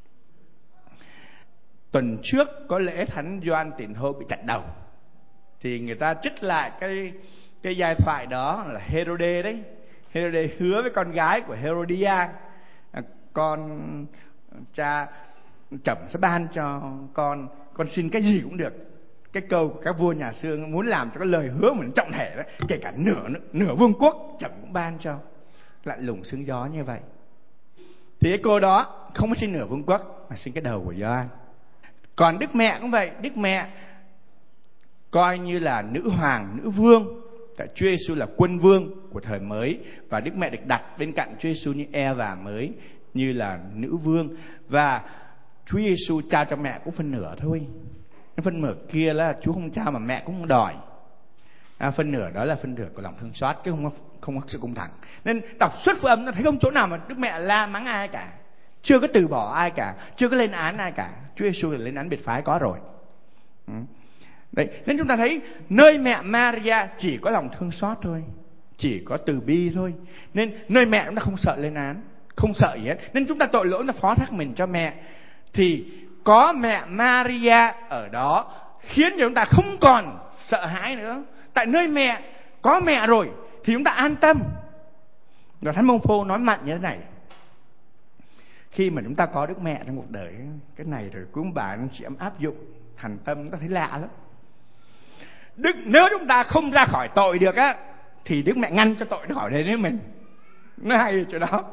Tuần trước có lễ Thánh Gioan Tiền Hô bị chặt đầu, thì người ta trích lại cái cái giai thoại đó là Herode đấy. Herode hứa với con gái của Herodia, con cha chồng sẽ ban cho con, con xin cái gì cũng được. Cái câu của các vua nhà xưa muốn làm cho cái lời hứa mình trọng thể đó, kể cả nửa nửa vương quốc chồng cũng ban cho. Lại lùng xương gió như vậy. Thì cái cô đó không có xin nửa vương quốc mà xin cái đầu của Gioan. Còn Đức Mẹ cũng vậy, Đức Mẹ coi như là nữ hoàng, nữ vương. Tại Chúa Giêsu là quân vương của thời mới, và Đức Mẹ được đặt bên cạnh Chúa Giêsu như Eva mới, như là nữ vương. Và Chúa Giêsu trao cho mẹ cũng phân nửa thôi. Cái phân nửa kia là Chúa không trao mà mẹ cũng không đòi. À, phân nửa đó là phân nửa của lòng thương xót, chứ không có, không có sự công thẳng. Nên đọc suốt phúc âm nó thấy không chỗ nào mà Đức Mẹ la mắng ai cả, chưa có từ bỏ ai cả, chưa có lên án ai cả. Chúa Giêsu là lên án biệt phái có rồi. Ừ. Đấy, nên chúng ta thấy nơi mẹ Maria chỉ có lòng thương xót thôi, chỉ có từ bi thôi. Nên nơi mẹ chúng ta không sợ lên án, không sợ gì hết. Nên chúng ta tội lỗi là phó thác mình cho mẹ. Thì có mẹ Maria ở đó khiến cho chúng ta không còn sợ hãi nữa. Tại nơi mẹ, có mẹ rồi thì chúng ta an tâm. Rồi Thánh Mông Phô nói mạnh như thế này: khi mà chúng ta có Đức Mẹ trong cuộc đời, cái này rồi quý ông bà anh chị em áp dụng thành tâm, chúng ta thấy lạ lắm. Đức, nếu chúng ta không ra khỏi tội được á, thì Đức Mẹ ngăn cho tội nó khỏi đến với mình. Nó hay ở chỗ đó.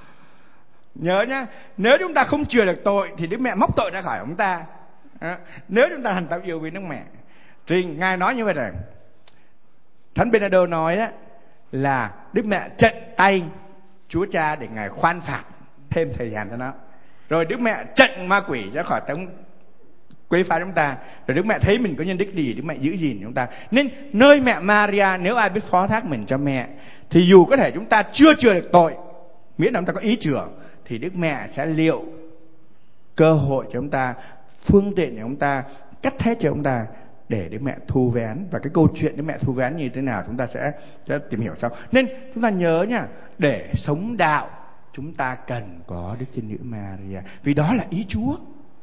Nhớ nhá, nếu chúng ta không chừa được tội thì Đức Mẹ móc tội ra khỏi chúng ta. À, nếu chúng ta thành tâm yêu quý Đức Mẹ. Thì Ngài nói như vậy rằng, Thánh Bernardo nói đó là Đức Mẹ trận tay Chúa Cha để Ngài khoan phạt thêm thời gian cho nó. Rồi Đức Mẹ trận ma quỷ ra khỏi tấm quấy phá chúng ta. Rồi Đức Mẹ thấy mình có nhân đức gì, Đức Mẹ giữ gìn chúng ta. Nên nơi mẹ Maria, nếu ai biết phó thác mình cho mẹ, thì dù có thể chúng ta chưa chừa được tội, miễn là chúng ta có ý chừa, thì Đức Mẹ sẽ liệu cơ hội cho chúng ta, phương tiện cho chúng ta, cách thế cho chúng ta để Đức Mẹ thu vén. Và cái câu chuyện Đức Mẹ thu vén như thế nào chúng ta sẽ, sẽ tìm hiểu sau. Nên chúng ta nhớ nha, để sống đạo chúng ta cần có Đức Trinh Nữ Maria, vì đó là ý Chúa.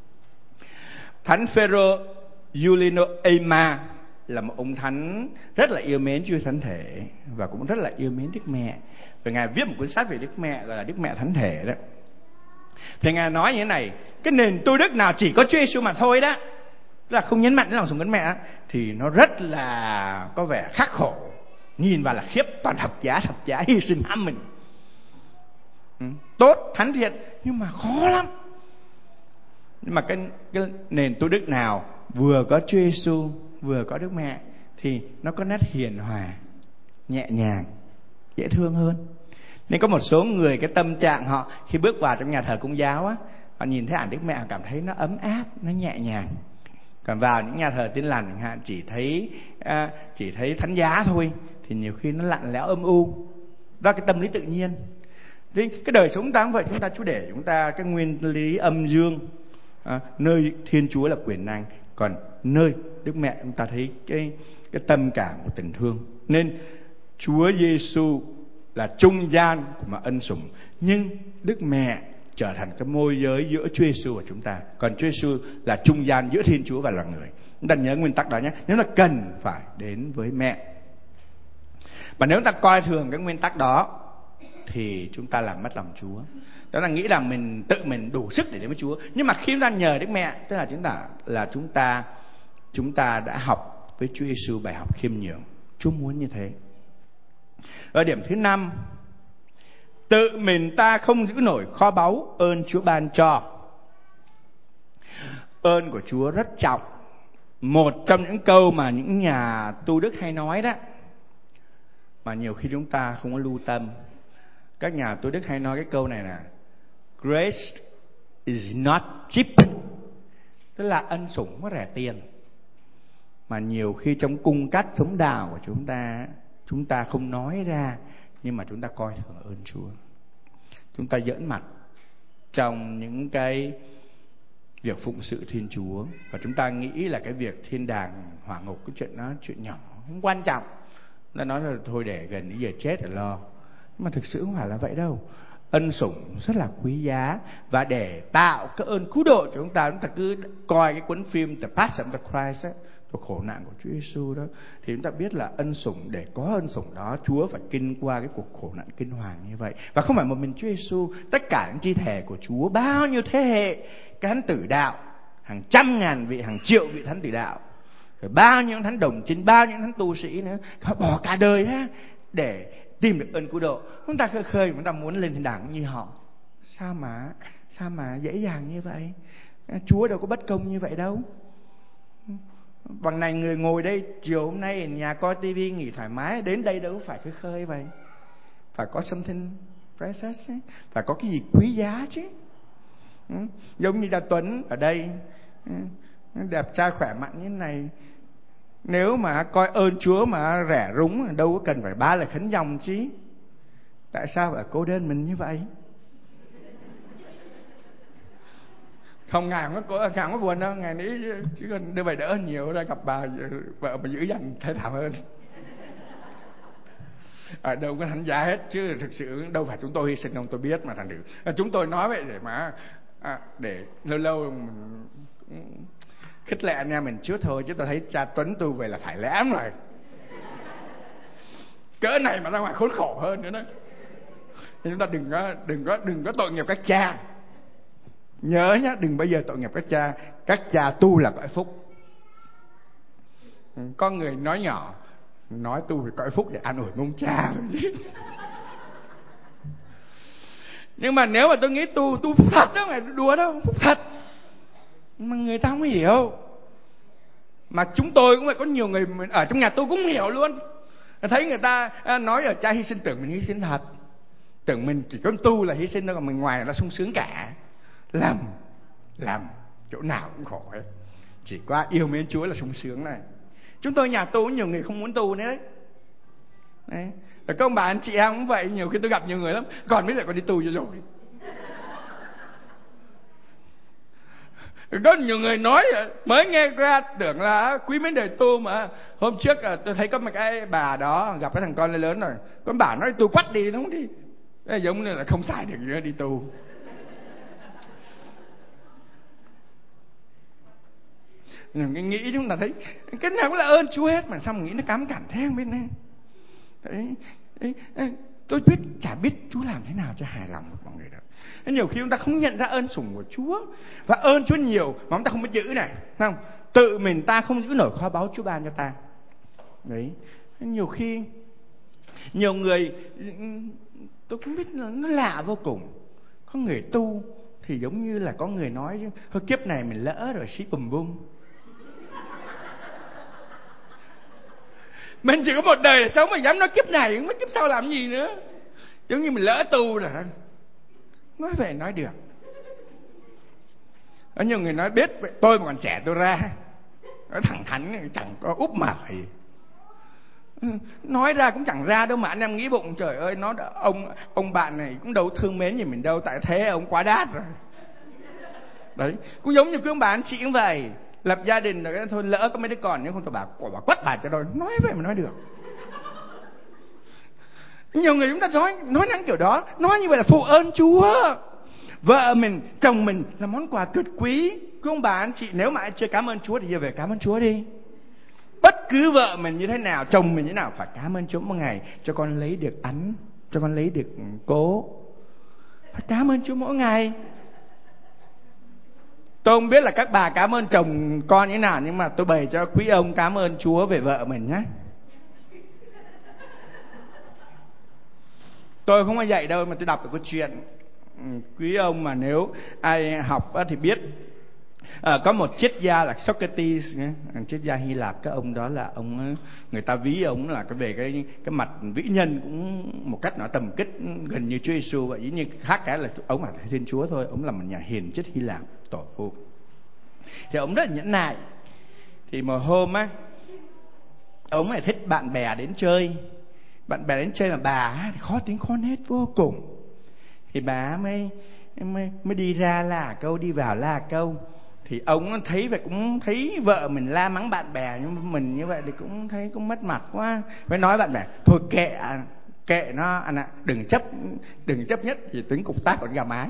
Thánh Phêrô Giulino Eima là một ông thánh rất là yêu mến Chúa Thánh Thể và cũng rất là yêu mến Đức Mẹ. Và Ngài viết một cuốn sách về Đức Mẹ gọi là Đức Mẹ Thánh Thể đó. Thì Ngài nói như thế này: cái nền tu đức nào chỉ có Chúa Giêsu mà thôi đó, tức là không nhấn mạnh đến lòng sùng kính mẹ, thì nó rất là có vẻ khắc khổ, nhìn vào là khiếp, toàn thập giá thập giá hy sinh ham mình. Ừ, tốt, thánh thiện, nhưng mà khó lắm. Nhưng mà cái, cái nền tu đức nào vừa có Chúa Giêsu vừa có Đức Mẹ thì nó có nét hiền hòa, nhẹ nhàng, dễ thương hơn. Nên có một số người cái tâm trạng họ khi bước vào trong nhà thờ Công giáo á, họ nhìn thấy ảnh Đức Mẹ họ cảm thấy nó ấm áp, nó nhẹ nhàng. Còn vào những nhà thờ Tin Lành hạn chỉ thấy à, chỉ thấy thánh giá thôi thì nhiều khi nó lạnh lẽo âm u. Đó là cái tâm lý tự nhiên. Nên cái đời sống chúng ta cũng vậy, chúng ta Chúa để chúng ta cái nguyên lý âm dương. À, nơi Thiên Chúa là quyền năng, còn nơi Đức Mẹ chúng ta thấy cái cái tâm cảm của tình thương. Nên Chúa Giêsu là trung gian của mà ân sủng, nhưng Đức Mẹ trở thành cái môi giới giữa Chúa Giêsu và chúng ta, còn Chúa Giêsu là trung gian giữa Thiên Chúa và loài người. Chúng ta nhớ nguyên tắc đó nhé. Nếu là cần phải đến với mẹ, mà nếu ta coi thường cái nguyên tắc đó thì chúng ta làm mất lòng Chúa. Đó là nghĩ rằng mình tự mình đủ sức để đến với Chúa. Nhưng mà khi chúng ta nhờ Đức Mẹ, tức là chúng ta là chúng ta chúng ta đã học với Chúa Giêsu bài học khiêm nhường. Chúa muốn như thế. Ở điểm thứ năm, tự mình ta không giữ nổi kho báu ơn Chúa ban cho. Ơn của Chúa rất trọng. Một trong những câu mà những nhà tu đức hay nói đó, mà nhiều khi chúng ta không có lưu tâm. Các nhà tu đức hay nói cái câu này nè: Grace is not cheap. Tức là ân sủng không có rẻ tiền. Mà nhiều khi trong cung cách sống đạo của chúng ta, chúng ta không nói ra, nhưng mà chúng ta coi thường ơn Chúa. Chúng ta giỡn mặt trong những cái việc phụng sự Thiên Chúa, và chúng ta nghĩ là cái việc thiên đàng hỏa ngục cái chuyện đó chuyện nhỏ, không quan trọng. Nó nói là thôi để gần đến giờ chết rồi lo. Nhưng mà thực sự không phải là vậy đâu. Ân sủng rất là quý giá, và để tạo cái ơn cứu độ cho chúng ta, chúng ta cứ coi cái cuốn phim The Passion of the Christ ấy, cuộc khổ nạn của Chúa Giêsu đó, thì chúng ta biết là ân sủng, để có ân sủng đó, Chúa phải kinh qua cái cuộc khổ nạn kinh hoàng như vậy. Và không phải một mình Chúa Giêsu, tất cả những chi thể của Chúa, bao nhiêu thế hệ cái thánh tử đạo, hàng trăm ngàn vị, hàng triệu vị thánh tử đạo, rồi bao nhiêu thánh đồng chính, bao nhiêu thánh tu sĩ nữa, họ bỏ cả đời ha để tìm được ơn cứu độ. Chúng ta khơi khơi chúng ta muốn lên thiên đàng như họ. Sao mà sao mà dễ dàng như vậy? Chúa đâu có bất công như vậy đâu. Bằng này người ngồi đây chiều hôm nay ở nhà coi tivi nghỉ thoải mái, đến đây đâu phải khơi khơi vậy. Phải có something precious ấy. Phải có cái gì quý giá chứ. Ừ. Giống như là Tuấn ở đây, đẹp trai khỏe mạnh như thế này, nếu mà coi ơn Chúa mà rẻ rúng, đâu có cần phải ba lời khấn dòng chứ. Tại sao phải cô đơn mình như vậy? Không, ngài không có, ngài không có buồn đâu. Ngài nghĩ chỉ cần đưa bài đỡ nhiều ra gặp bà vợ mà dữ dằn thế thảm hơn. À, đâu có thánh giá hết. Chứ thực sự đâu phải chúng tôi hy sinh không, tôi biết mà thành thử chúng tôi nói vậy để mà à, để lâu lâu mình khích lệ anh em mình trước thôi. Chứ tôi thấy cha Tuấn tu về là phải lẽ lắm rồi. Cỡ này mà ra ngoài khốn khổ hơn nữa đó. Thì chúng ta đừng có đừng có đừng có tội nghiệp các cha. Nhớ nhá, đừng bao giờ tội nghiệp các cha. Các cha tu là cõi phúc. Có người nói nhỏ, nói tu thì cõi phúc để an ủi mông cha. Nhưng mà nếu mà tôi nghĩ tu tu phúc thật đó, không phải đùa đâu, phúc thật, mà người ta không hiểu. Mà chúng tôi cũng phải có nhiều người ở trong nhà tôi cũng hiểu luôn. Thấy người ta nói ở cha hy sinh, tưởng mình hy sinh thật, tưởng mình chỉ có tu là hy sinh đâu, còn mình ngoài là sung sướng cả. Làm làm chỗ nào cũng khổ hết, chỉ qua yêu mến Chúa là sung sướng này. Chúng tôi nhà tu nhiều người không muốn tu nữa đấy. Đấy. Rồi các ông bà anh chị em cũng vậy, nhiều khi tôi gặp nhiều người lắm, còn bây giờ còn đi tu cho rồi. Có nhiều người nói mới nghe ra tưởng là quý mến đời tu, mà hôm trước tôi thấy có một cái bà đó gặp cái thằng con lớn rồi, con bà nói tu quắt đi, nó không đi. Đấy, giống như là không xài được nữa, đi tu. Mình nghĩ chúng ta thấy cái nào cũng là ơn Chúa hết, mà sao mình nghĩ nó cám cảnh thế không biết này. Đấy, đấy, đấy, tôi biết chả biết Chúa làm thế nào cho hài lòng một mọi người đó. Nhiều khi chúng ta không nhận ra ơn sủng của Chúa, và ơn Chúa nhiều mà chúng ta không biết giữ này, không? Tự mình ta không giữ nổi kho báu Chúa ban cho ta. Đấy, nhiều khi nhiều người tôi không biết, nó lạ vô cùng. Có người tu thì giống như là có người nói thôi kiếp này mình lỡ rồi xí bùm bum. Mình chỉ có một đời sống mà dám nói kiếp này, không biết kiếp sau làm gì nữa. Giống như mình lỡ tu rồi. Nói về nói được. Có nhiều người nói biết tôi mà còn trẻ tôi ra, nói thẳng thắn chẳng có úp mở gì. Nói ra cũng chẳng ra đâu, mà anh em nghĩ bụng trời ơi, nó đã, ông ông bạn này cũng đâu thương mến gì mình đâu, tại thế ông quá đát rồi. Đấy, cũng giống như cái ông bà anh chị cũng vậy, lập gia đình rồi thôi lỡ có mấy đứa con, nhưng không tôi bà bà quất bà cho rồi, nói vậy mà nói được. Nhiều người chúng ta nói nói năng kiểu đó, nói như vậy là phụ ơn Chúa. Vợ mình, chồng mình là món quà tuyệt quý. Cứ ông bà anh chị nếu mà ai chưa cảm ơn Chúa thì giờ về cảm ơn Chúa đi. Bất cứ vợ mình như thế nào, chồng mình như thế nào, phải cảm ơn Chúa một ngày cho con lấy được ắn, cho con lấy được cố. Phải cảm ơn Chúa mỗi ngày. Tôi không biết là các bà cảm ơn chồng con như thế nào, nhưng mà tôi bày cho quý ông cảm ơn Chúa về vợ mình nhé. Tôi không có dạy đâu, mà tôi đọc được cái chuyện. Quý ông mà nếu ai học thì biết, à, có một triết gia là Socrates, triết gia Hy Lạp. Cái ông đó là ông, người ta ví ông là cái về cái cái mặt vĩ nhân cũng một cách nó tầm kích gần như Chúa Giêsu vậy, nhưng khác cái là ông là Thiên Chúa thôi. Ông là một nhà hiền triết Hy Lạp tổ phụ. Thì ông rất là nhẫn nại. Thì một hôm á, ông lại thích bạn bè đến chơi. Bạn bè đến chơi mà bà thì khó tính khó nết vô cùng. Thì bà mới mới, mới đi ra la câu, đi vào la câu. Thì ông thấy vậy, cũng thấy vợ mình la mắng bạn bè, nhưng mình như vậy thì cũng thấy cũng mất mặt quá. Mới nói bạn bè thôi kệ kệ nó anh ạ, đừng chấp đừng chấp nhất thì tính cục tác còn gà má.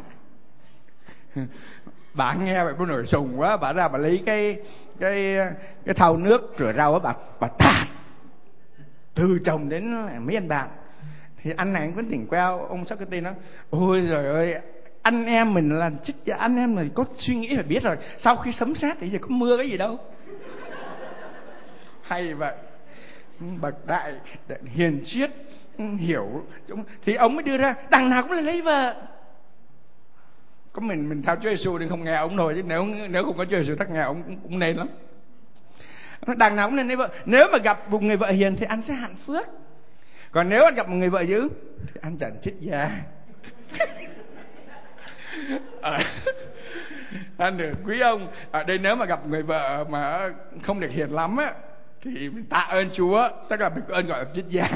Bà nghe vậy bà nổi sùng quá, bà ra bà lấy cái cái cái thau nước rửa rau á, bà bà tạt từ chồng đến mấy anh bạn. Thì anh này vẫn tỉnh queo, ông Socrates nói ôi trời ơi, anh em mình là chích, anh em mình có suy nghĩ phải biết rồi, sau khi sấm sét thì giờ có mưa cái gì đâu. Hay vậy, bậc đại hiền triết hiểu. Thì ông mới đưa ra đằng nào cũng là lấy vợ. Có mình mình theo Chúa Giêsu nên không nghe ông rồi, chứ nếu nếu không có Chúa Giêsu chắc nghe ông cũng, cũng nên lắm. Đằng nào cũng nên lấy vợ. Nếu mà gặp một người vợ hiền thì anh sẽ hạnh phước. Còn nếu anh gặp một người vợ dữ thì anh chẳng chết già. À, anh được quý ông ở đây, nếu mà gặp người vợ mà không được hiền lắm á thì mình tạ ơn Chúa, tức là mình có ơn gọi là chết già.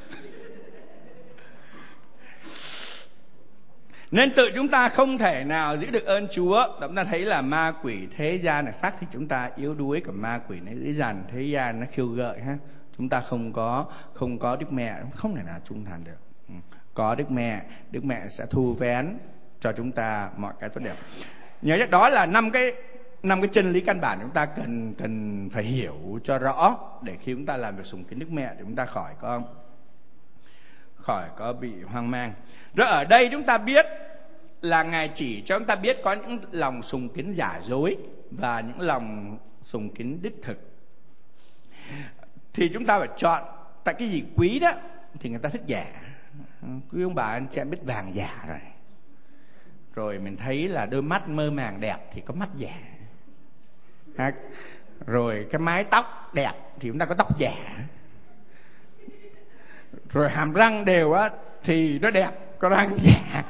Nên tự chúng ta không thể nào giữ được ơn Chúa. Chúng ta thấy là ma quỷ thế gian là xác thịt chúng ta yếu đuối, còn ma quỷ nó dữ dằn, thế gian nó khiêu gợi ha. Chúng ta không có không có Đức Mẹ, không thể nào trung thành được. Có Đức Mẹ, Đức Mẹ sẽ thu vén cho chúng ta mọi cái tốt đẹp. Nhớ chắc đó là năm cái năm cái chân lý căn bản chúng ta cần cần phải hiểu cho rõ, để khi chúng ta làm việc sùng kính Đức Mẹ thì chúng ta khỏi có khỏi có bị hoang mang. Rồi ở đây chúng ta biết là Ngài chỉ cho chúng ta biết có những lòng sùng kính giả dối và những lòng sùng kính đích thực. Thì chúng ta phải chọn tại cái gì quý đó thì người ta thích giả. Quý ông bà anh chị em biết vàng giả rồi. Rồi mình thấy là đôi mắt mơ màng đẹp thì có mắt giả. À, rồi cái mái tóc đẹp thì chúng ta có tóc giả. Rồi hàm răng đều á thì nó đẹp, có răng giả.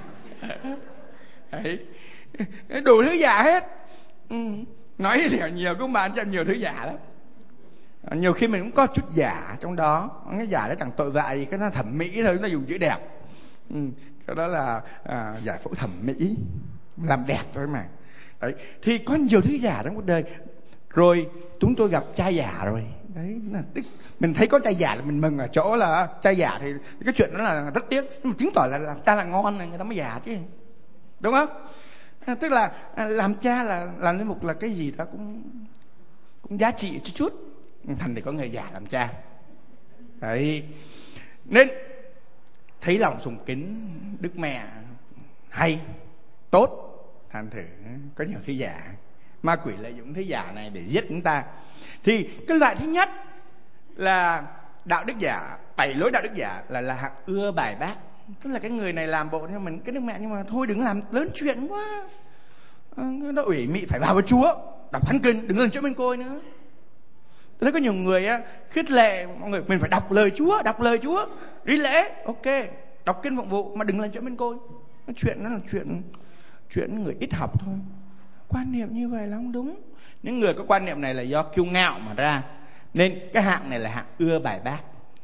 Đấy. Đủ thứ giả hết. Ừ. Nói thì nhiều các bạn cho nhiều thứ giả lắm. Nhiều khi mình cũng có chút giả trong đó. Cái giả đó chẳng tội vạ gì, cái nó thẩm mỹ thôi, nó dùng chữ đẹp. Ừ. Cái đó là à, giải phẫu thẩm mỹ, làm đẹp thôi mà. Đấy. Thì có nhiều thứ giả trong cuộc đời. Rồi chúng tôi gặp trai giả rồi. Đấy là tích. Mình thấy có trai giả là mình mừng ở chỗ là trai giả thì cái chuyện đó là rất tiếc. Nhưng mà chứng tỏ là làm cha là ngon này, người ta mới giả chứ. Đúng không? À, tức là làm cha là làm linh mục là cái gì ta cũng cũng giá trị chút chút. Thành thì có người giả làm cha. Đấy. Nên thấy lòng sùng kính Đức Mẹ hay, tốt. Thành thử có nhiều thứ giả. Ma quỷ lợi dụng thứ giả này để giết chúng ta. Thì cái loại thứ nhất là đạo đức giả, bảy lối đạo đức giả là là hạng ưa bài bác. Tức là cái người này làm bộ cho mình cái Đức Mẹ, nhưng mà thôi đừng làm lớn chuyện quá. Nó ủy mị phải vào với Chúa, đọc thánh kinh, đừng lên chỗ bên côi nữa. Tôi thấy có nhiều người á khích lệ mọi người mình phải đọc lời Chúa, đọc lời Chúa, đi lễ, ok, đọc kinh phụng vụ mà đừng lên chỗ bên côi. Cái chuyện đó là chuyện chuyện người ít học thôi. Quan niệm như vậy là không đúng. Những người có quan niệm này là do kiêu ngạo mà ra. Nên cái hạng này là hạng ưa bài bác.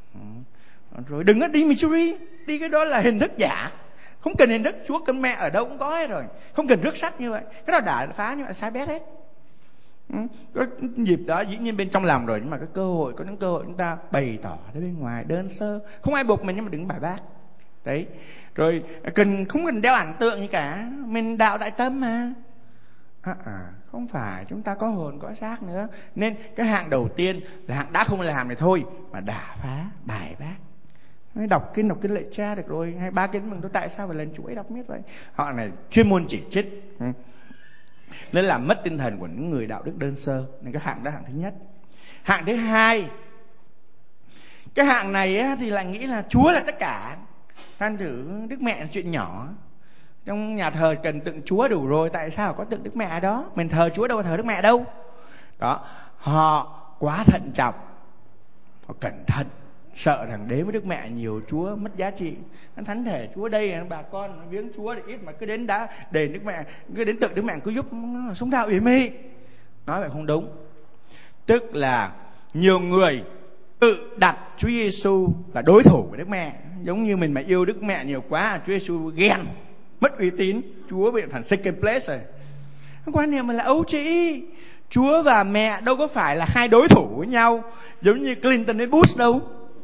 Rồi đừng có đi Missouri, đi cái đó là hình thức giả. Không cần hình thức, Chúa cần mẹ ở đâu cũng có hết rồi. Không cần rước sách như vậy. Cái đó đã phá như vậy, sai bét hết. Có dịp đó dĩ nhiên bên trong làm rồi, nhưng mà cái cơ hội, có những cơ hội chúng ta bày tỏ đến bên ngoài đơn sơ. Không ai buộc mình nhưng mà đừng bài bác. Đấy. Rồi cần không cần đeo ảnh tượng gì cả. Mình đạo đại tâm mà. À, à, không phải, chúng ta có hồn có xác nữa. Nên cái hạng đầu tiên là hạng đã không làm này thôi, mà đả phá bài bác. Đọc kinh, đọc kinh lạy cha được rồi, hay ba kinh mừng tôi tại sao phải lần chuỗi đọc miết vậy. Họ này chuyên môn chỉ trích. Nên làm mất tinh thần của những người đạo đức đơn sơ. Nên cái hạng đó hạng thứ nhất. Hạng thứ hai, cái hạng này á, thì lại nghĩ là Chúa là tất cả. Thành thử Đức Mẹ là chuyện nhỏ. Trong nhà thờ cần tượng Chúa đủ rồi, tại sao có tượng Đức Mẹ ở đó? Mình thờ Chúa đâu, thờ Đức Mẹ đâu. Đó, họ quá thận trọng, họ cẩn thận, sợ rằng đến với Đức Mẹ nhiều Chúa mất giá trị. Thánh thể Chúa đây, bà con viếng Chúa thì ít, mà cứ đến đá đền Đức Mẹ, cứ đến tượng Đức Mẹ cứ giúp sống đạo ủy mị. Nói vậy không đúng. Tức là nhiều người tự đặt Chúa Giêsu là đối thủ của Đức Mẹ. Giống như mình mà yêu Đức Mẹ nhiều quá, Chúa Giêsu ghen, mất uy tín, Chúa bị thành second place rồi. Quan niệm mình là ấu trĩ. Chúa và mẹ đâu có phải là hai đối thủ với nhau, giống như Clinton với Bush đâu.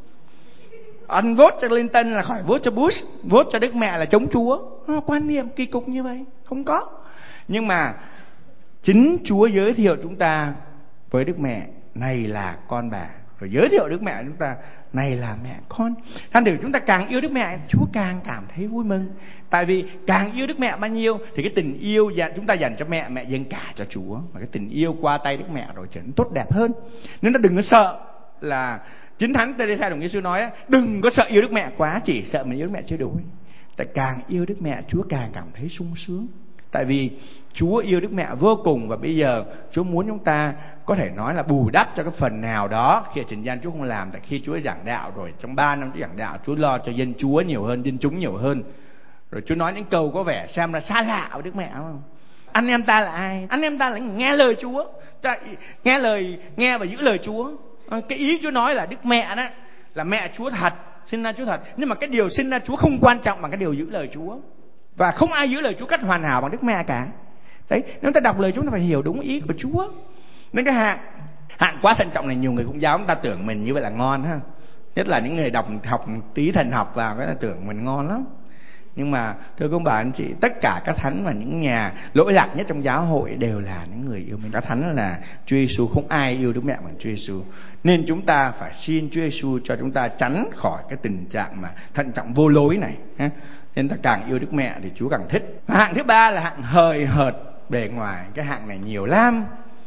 Anh vote cho Clinton là khỏi vote cho Bush, vote cho Đức Mẹ là chống Chúa. Quan niệm kỳ cục như vậy không có. Nhưng mà chính Chúa giới thiệu chúng ta với Đức Mẹ, này là con bà. Rồi giới thiệu Đức Mẹ chúng ta, này là mẹ con. Thành thử chúng ta càng yêu Đức Mẹ, Chúa càng cảm thấy vui mừng. Tại vì càng yêu Đức Mẹ bao nhiêu thì cái tình yêu chúng ta dành cho mẹ, mẹ dâng cả cho Chúa. Và cái tình yêu qua tay Đức Mẹ rồi trở nên tốt đẹp hơn. Nên ta đừng có sợ là chính Thánh Teresa Đồng Giêsu nói, đừng có sợ yêu Đức Mẹ quá, chỉ sợ mình yêu Đức Mẹ chưa đủ. Tại càng yêu Đức Mẹ, Chúa càng cảm thấy sung sướng. Tại vì Chúa yêu Đức Mẹ vô cùng. Và bây giờ Chúa muốn chúng ta có thể nói là bù đắp cho cái phần nào đó khi ở trần gian Chúa không làm. Tại khi Chúa giảng đạo rồi, trong ba năm Chúa giảng đạo, Chúa lo cho dân Chúa nhiều hơn, dân chúng nhiều hơn. Rồi Chúa nói những câu có vẻ xem là xa lạ với Đức Mẹ, không? Anh em ta là ai? Anh em ta là nghe lời Chúa, nghe lời, nghe và giữ lời Chúa. Cái ý Chúa nói là Đức Mẹ đó là mẹ Chúa thật, sinh ra Chúa thật. Nhưng mà cái điều sinh ra Chúa không quan trọng bằng cái điều giữ lời Chúa. Và không ai giữ lời Chúa cách hoàn hảo bằng Đức Mẹ cả. Đấy, nếu ta đọc lời Chúa ta phải hiểu đúng ý của Chúa. Nên cái hạng hạng quá thận trọng này nhiều người cũng giáo chúng ta tưởng mình như vậy là ngon ha. Nhất là những người đọc học tí thần học vào cái là tưởng mình ngon lắm. Nhưng mà thưa các bà anh chị, tất cả các thánh và những nhà lỗi lạc nhất trong giáo hội đều là những người yêu mình. Các thánh là Chúa Giêsu, không ai yêu Đức Mẹ bằng Chúa Giêsu. Nên chúng ta phải xin Chúa Giêsu cho chúng ta tránh khỏi cái tình trạng mà thận trọng vô lối này. Nên ta càng yêu Đức Mẹ thì Chúa càng thích. Hạng thứ ba là hạng hời hợt bề ngoài. Cái hạng này nhiều lắm.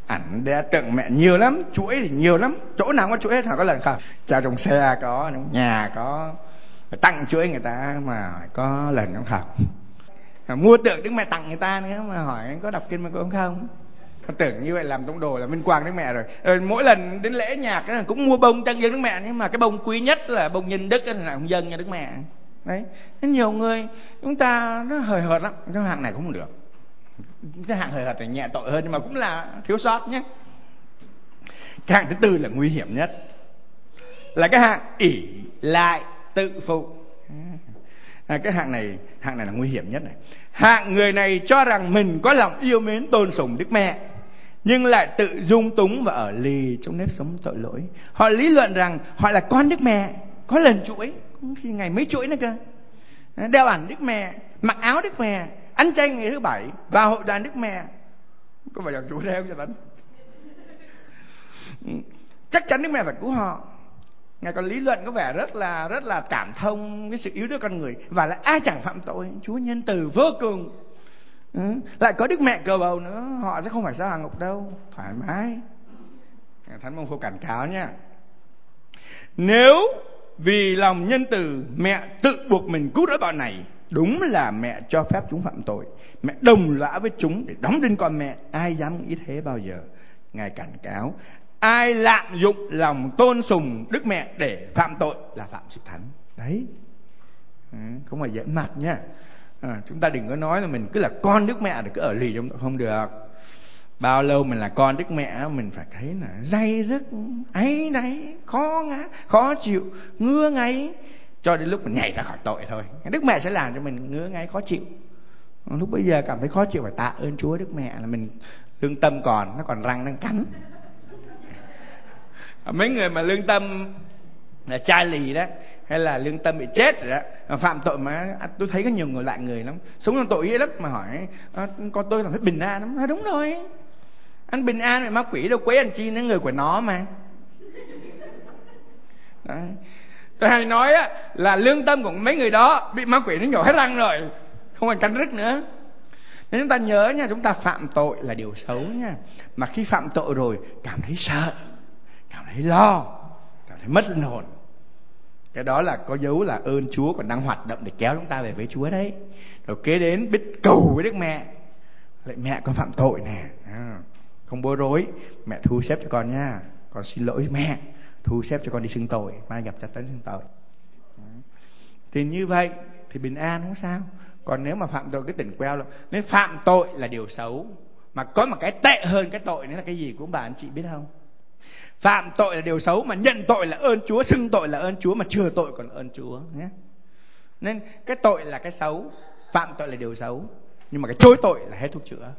Ảnh đã tượng mẹ nhiều lắm, chuỗi thì nhiều lắm, chỗ nào có chuỗi hết. Họ có lần không, cha trong xe có, nhà có, tặng chuỗi người ta mà có lần không học. Mua tượng Đức Mẹ tặng người ta nữa mà hỏi có đọc kinh mà cũng không. Tưởng như vậy làm tông đồ là vinh quang Đức Mẹ rồi. Rồi mỗi lần đến lễ nhạc cũng mua bông dâng Đức Mẹ, nhưng mà cái bông quý nhất là bông nhân đức là không dâng cho Đức Mẹ. Đấy, nên nhiều người chúng ta nó hời hợt lắm. Cái hạng này cũng không được. Cái hạng hời hợt này nhẹ tội hơn nhưng mà cũng là thiếu sót nhé. Cái hạng thứ tư là nguy hiểm nhất, là cái hạng ỷ lại tự phụ. À, cái hạng này hạng này là nguy hiểm nhất này. Hạng người này cho rằng mình có lòng yêu mến tôn sùng Đức Mẹ, nhưng lại tự dung túng và ở lì trong nếp sống tội lỗi. Họ lý luận rằng họ là con Đức Mẹ, có lần chuỗi, khi ngày mấy chuỗi nữa cơ, đeo ảnh Đức Mẹ, mặc áo Đức Mẹ, ăn chay ngày thứ bảy, vào hội đoàn Đức Mẹ. Có phải là chủ đeo không cho Tấn? Chắc chắn Đức Mẹ phải cứu họ. Ngài còn lý luận có vẻ rất là rất là cảm thông cái sự yếu đuối con người, và lại ai chẳng phạm tội, Chúa nhân từ vô cùng. Ừ. Lại có Đức Mẹ cờ bầu nữa, họ sẽ không phải sao hạ ngục đâu, thoải mái. Thánh Mông Pho cảnh cáo nhá. Nếu vì lòng nhân từ mẹ tự buộc mình cứu đứa bọn này, đúng là mẹ cho phép chúng phạm tội, mẹ đồng lõa với chúng để đóng đinh con mẹ. Ai dám nghĩ thế bao giờ? Ngài cảnh cáo ai lạm dụng lòng tôn sùng Đức Mẹ để phạm tội là phạm sự thánh. Đấy, ừ, không phải giỡn mặt nhá. À, chúng ta đừng có nói là mình cứ là con Đức Mẹ để cứ ở lì trong tội, không được. Bao lâu mình là con Đức Mẹ, mình phải thấy là day dứt, áy náy, khó ngã, khó chịu, ngứa ngáy, cho đến lúc mình nhảy ra khỏi tội thôi. Đức Mẹ sẽ làm cho mình ngứa ngáy, khó chịu. Lúc bây giờ cảm thấy khó chịu phải tạ ơn Chúa Đức Mẹ là mình lương tâm còn, nó còn răng đang cắn. Mấy người mà lương tâm là chai lì đó, hay là lương tâm bị chết rồi đó, phạm tội mà tôi thấy có nhiều người lại người lắm, sống trong tội nghĩa lắm, mà hỏi con tôi là phải bình an lắm. À, đúng rồi, anh bình an mà ma quỷ đâu quấy anh chi, nó người của nó mà. Đấy. Tôi hay nói á, là lương tâm của mấy người đó bị ma quỷ nó nhổ hết răng rồi, không còn cắn rứt nữa. Nên chúng ta nhớ nha, chúng ta phạm tội là điều xấu nha, mà khi phạm tội rồi cảm thấy sợ, cảm thấy lo, cảm thấy mất linh hồn, cái đó là có dấu là ơn Chúa còn đang hoạt động để kéo chúng ta về với Chúa đấy. Rồi kế đến biết cầu với Đức Mẹ, lại mẹ con phạm tội nè, à, không bối rối, mẹ thu xếp cho con nha, con xin lỗi mẹ, thu xếp cho con đi xưng tội, mai gặp cha tấn xưng tội. Thì như vậy thì bình an không sao. Còn nếu mà phạm tội cái tỉnh queo lắm. Nên phạm tội là điều xấu, mà có một cái tệ hơn cái tội nữa là cái gì cũng bà anh chị biết không? Phạm tội là điều xấu, mà nhận tội là ơn Chúa, xưng tội là ơn Chúa, mà chừa tội còn ơn Chúa nhé. Nên cái tội là cái xấu, phạm tội là điều xấu, nhưng mà cái chối tội là hết thuốc chữa.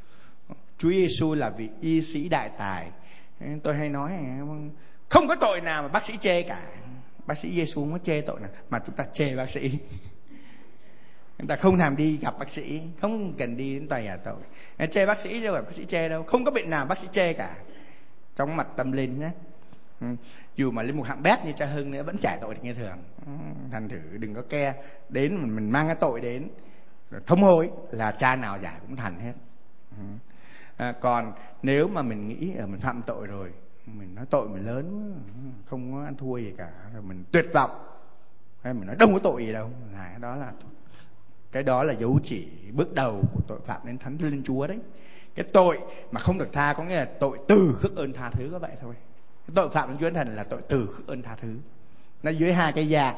Chúa Giêsu là vị y sĩ đại tài. Tôi hay nói không có tội nào mà bác sĩ chê cả. Bác sĩ Giêsu không có chê tội nào, mà chúng ta chê bác sĩ. Chúng ta không làm đi gặp bác sĩ, không cần đi đến tòa nhà tội. Chê bác sĩ đâu phải bác sĩ chê đâu, không có bệnh nào bác sĩ chê cả. Trong mặt tâm linh nhé, ừ. Dù mà lên một hạng bét như cha Hưng nữa vẫn trải tội như thường. ừ. Thành thử đừng có ke đến mình, mình mang cái tội đến thống hối là cha nào giải cũng thành hết. ừ. à, Còn nếu mà mình nghĩ ở mình phạm tội rồi, mình nói tội mình lớn quá, không có ăn thua gì cả, rồi mình tuyệt vọng, hay mình nói đâu có tội gì đâu, là đó là cái đó là dấu chỉ bước đầu của tội phạm đến thánh linh Chúa đấy. Cái tội mà không được tha có nghĩa là tội từ khước ơn tha thứ, có vậy thôi. Cái tội phạm đến Chúa Thánh Thần là tội từ khước ơn tha thứ. Nó dưới hai cái dạng,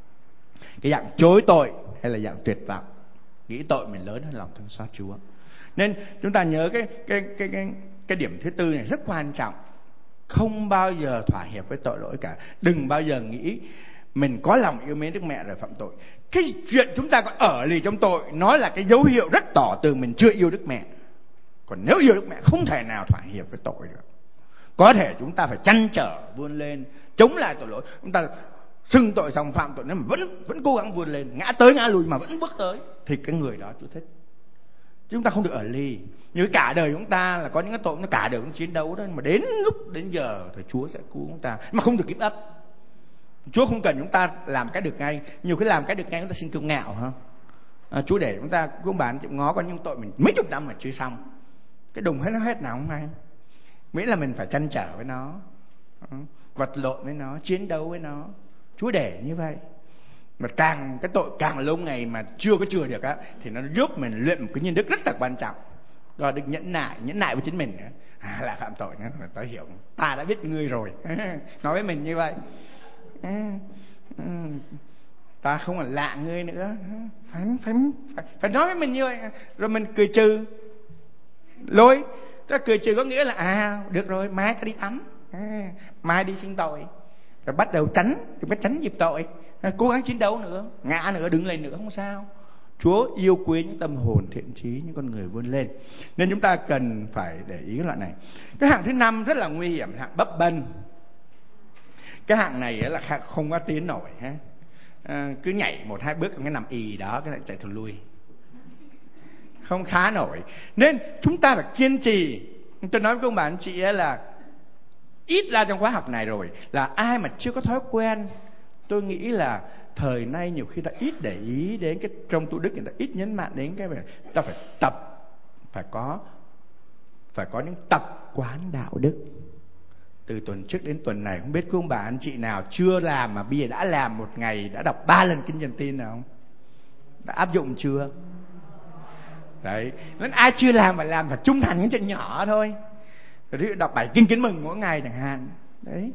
cái dạng chối tội hay là dạng tuyệt vọng, nghĩ tội mình lớn hơn lòng thương xót Chúa. Nên chúng ta nhớ cái cái cái cái cái điểm thứ tư này rất quan trọng. Không bao giờ thỏa hiệp với tội lỗi cả. Đừng bao giờ nghĩ mình có lòng yêu mến Đức Mẹ rồi phạm tội. Cái chuyện chúng ta còn ở lì trong tội, nó là cái dấu hiệu rất tỏ tường mình chưa yêu Đức Mẹ. Còn nếu yêu Đức Mẹ không thể nào thỏa hiệp với tội được. Có thể chúng ta phải trăn trở vươn lên chống lại tội lỗi. Chúng ta xưng tội xong phạm tội, nếu mà vẫn vẫn cố gắng vươn lên, ngã tới ngã lùi mà vẫn bước tới, thì cái người đó Chúa thích. Chúng ta không được ở lì. Như cả đời chúng ta là có những cái tội nó cả đời cũng chiến đấu đó, mà đến lúc đến giờ thì Chúa sẽ cứu chúng ta, mà không được give up. Chúa không cần chúng ta làm cái được ngay. Nhiều cái làm cái được ngay chúng ta xin kiêu ngạo ha. À, Chúa để chúng ta cũng bán chịu ngó có những tội mình mấy chục năm mà chưa xong, cái đùng hết nó hết nào không ai. miễn là mình phải trăn trở với nó, vật lộn với nó, chiến đấu với nó. Chúa để như vậy. Mà càng cái tội càng lâu ngày mà chưa có chừa được á, thì nó giúp mình luyện một cái nhân đức rất là quan trọng, đó được nhẫn nại, nhẫn nại với chính mình nữa. À, là phạm tội nữa, là tao hiểu, ta đã biết ngươi rồi. Nói với mình như vậy, ta không còn lạ ngươi nữa, phải phải phải, phải nói với mình như vậy. Rồi mình cười trừ lôi. Ta cười trừ có nghĩa là à được rồi, mai ta đi tắm, à, mai đi xin tội, rồi bắt đầu tránh, đừng có tránh dịp tội, à, cố gắng chiến đấu nữa, ngã nữa, đứng lên nữa, không sao. Chúa yêu quý những tâm hồn thiện chí, những con người vươn lên. Nên chúng ta cần phải để ý cái loại này. Cái hạng thứ năm rất là nguy hiểm, hạng bấp bênh. Cái hạng này là không có tiến nổi ha. À, cứ nhảy một hai bước cái nằm ì đó, cái lại chạy thụt lui, không khá nổi. Nên chúng ta phải kiên trì. Tôi nói với các bạn chị là ít ra trong khóa học này rồi, là ai mà chưa có thói quen, tôi nghĩ là thời nay nhiều khi ta ít để ý đến cái trong tu đức, người ta ít nhấn mạnh đến cái về ta phải tập, phải có phải có những tập quán đạo đức. Từ tuần trước đến tuần này, không biết cô bà anh chị nào chưa làm mà bây giờ đã làm một ngày, đã đọc ba lần kinh Truyền Tin nào không? Đã áp dụng chưa? Đấy, nên ai chưa làm phải làm, phải trung thành những chuyện nhỏ thôi. Rồi đọc bài kinh Kính Mừng mỗi ngày chẳng hạn. Đấy.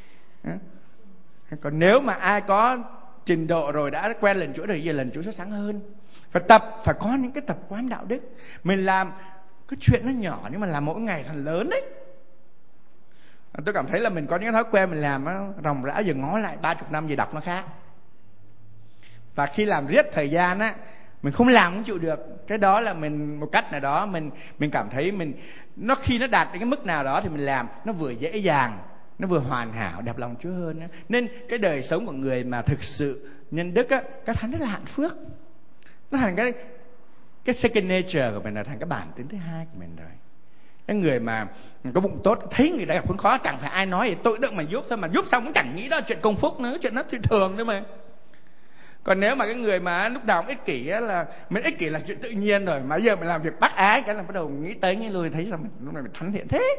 Còn nếu mà ai có trình độ rồi, đã quen lần Chúa rồi, giờ lần Chúa sẽ sáng hơn. Phải tập, phải có những cái tập quán đạo đức. Mình làm cái chuyện nó nhỏ nhưng mà làm mỗi ngày thành lớn đấy. Tôi cảm thấy là mình có những thói quen mình làm nó ròng rã, giờ ngó lại ba chục năm gì đọc nó khác. Và khi làm riết thời gian á, mình không làm không chịu được. Cái đó là mình một cách nào đó mình mình cảm thấy mình nó khi nó đạt đến cái mức nào đó thì mình làm nó vừa dễ dàng, nó vừa hoàn hảo, đẹp lòng Chúa hơn á. Nên cái đời sống của người mà thực sự nhân đức á, cái thành rất là hạnh phước. Nó thành cái cái second nature của mình, là thành cái bản tính thứ hai của mình rồi. Cái người mà có bụng tốt, thấy người ta gặp khốn khó chẳng phải ai nói thì tôi đừng mà giúp thôi, mà giúp xong cũng chẳng nghĩ đó chuyện công phúc nữa, chuyện nó thường nữa mà. Còn nếu mà cái người mà lúc nào cũng ích kỷ á, là mình ích kỷ là chuyện tự nhiên rồi, mà giờ mình làm việc bác ái cái là bắt đầu nghĩ tới nghĩ lui, thấy sao mình lúc này mình thánh thiện thế,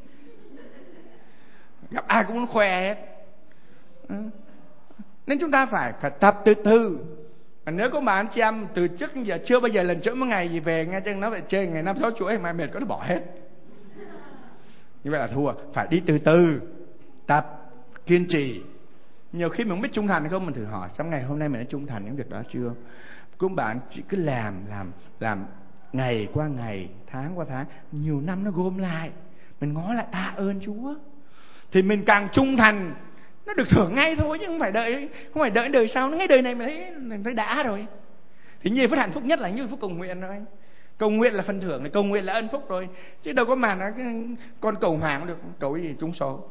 gặp ai cũng muốn khoe hết. Ừ. Nên chúng ta phải phải tập từ từ. Và nếu có bà anh chị em từ trước đến giờ chưa bao giờ lần chuỗi một ngày gì về nghe chân nó phải chơi ngày năm sáu chuỗi, mai mệt có nó bỏ hết, như vậy là thua. Phải đi từ từ, tập, kiên trì. Nhiều khi mình không biết trung thành hay không, mình thử hỏi sáng ngày hôm nay mình đã trung thành những việc đó chưa. Cũng bạn chỉ cứ làm làm làm ngày qua ngày, tháng qua tháng, nhiều năm nó gom lại, mình ngó lại tạ ơn Chúa, thì mình càng trung thành, nó được thưởng ngay thôi, chứ không phải đợi không phải đợi đời sau. Nó ngay đời này mình thấy mình thấy đã rồi. Thì nhiều phút hạnh phúc nhất là như phút cầu nguyện thôi. Cầu nguyện là phần thưởng, cầu nguyện là ân phúc rồi, chứ đâu có mà nó con cầu hoàng được, cầu gì trúng số.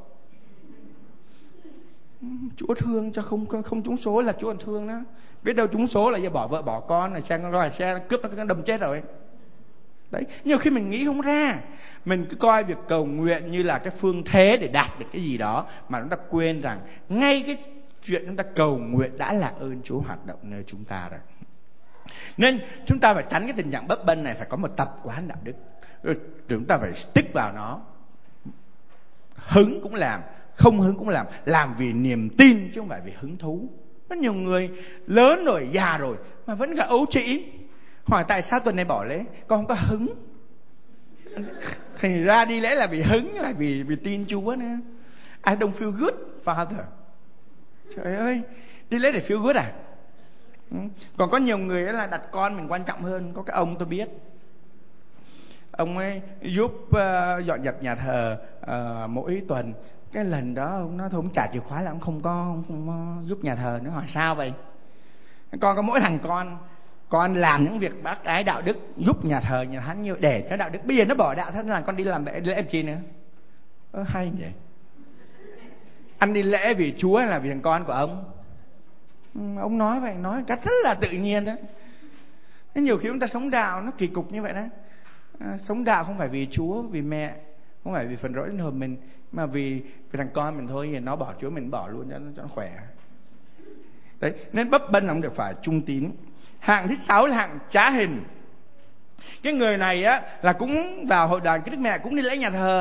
Chúa thương cho không không trúng số là Chúa còn thương đó. Biết đâu trúng số là giờ bỏ vợ bỏ con, là xe con roi xe cướp nó đâm chết rồi. Đấy, nhiều khi mình nghĩ không ra, mình cứ coi việc cầu nguyện như là cái phương thế để đạt được cái gì đó, mà chúng ta quên rằng ngay cái chuyện chúng ta cầu nguyện đã là ơn Chúa hoạt động nơi chúng ta rồi. Nên chúng ta phải tránh cái tình trạng bấp bênh này, phải có một tập quán đạo đức, rồi chúng ta phải stick vào nó. Hứng cũng làm, không hứng cũng làm, làm vì niềm tin chứ không phải vì hứng thú. Có nhiều người lớn rồi, già rồi mà vẫn cả ấu trĩ, hỏi tại sao tuần này bỏ lễ, con không có hứng. Thành ra đi lễ là vì hứng, là vì vì tin Chúa nữa. I don't feel good, Father. Trời ơi, đi lễ để feel good à? Còn có nhiều người là đặt con mình quan trọng hơn. Có cái ông tôi biết, ông ấy giúp uh, dọn dẹp nhà thờ uh, mỗi tuần. Cái lần đó ông nói thôi, ông trả chìa khóa là ông không có, ông không có giúp nhà thờ nữa. Hỏi sao vậy? Con có mỗi thằng con con làm những việc bác ái đạo đức, giúp nhà thờ nhà thánh như để cho đạo đức. Bây giờ nó bỏ đạo, thế là con đi làm lễ, lễ chi nữa? Ơ hay vậy. Anh đi lễ vì Chúa hay là vì thằng con của ông? Ừ, ông nói vậy, nói cách rất là tự nhiên đó. Nên nhiều khi chúng ta sống đạo nó kỳ cục như vậy đó. À, sống đạo không phải vì Chúa, vì mẹ, không phải vì phần rỗi linh hồn mình, mà vì, vì thằng con mình thôi. Thì nó bỏ Chúa mình bỏ luôn cho nó, cho nó khỏe. Đấy, nên bấp bênh không được, phải trung tín. Hạng thứ sáu là hạng trá hình. Cái người này á là cũng vào hội đoàn cái Đức Mẹ, cũng đi lễ nhà thờ,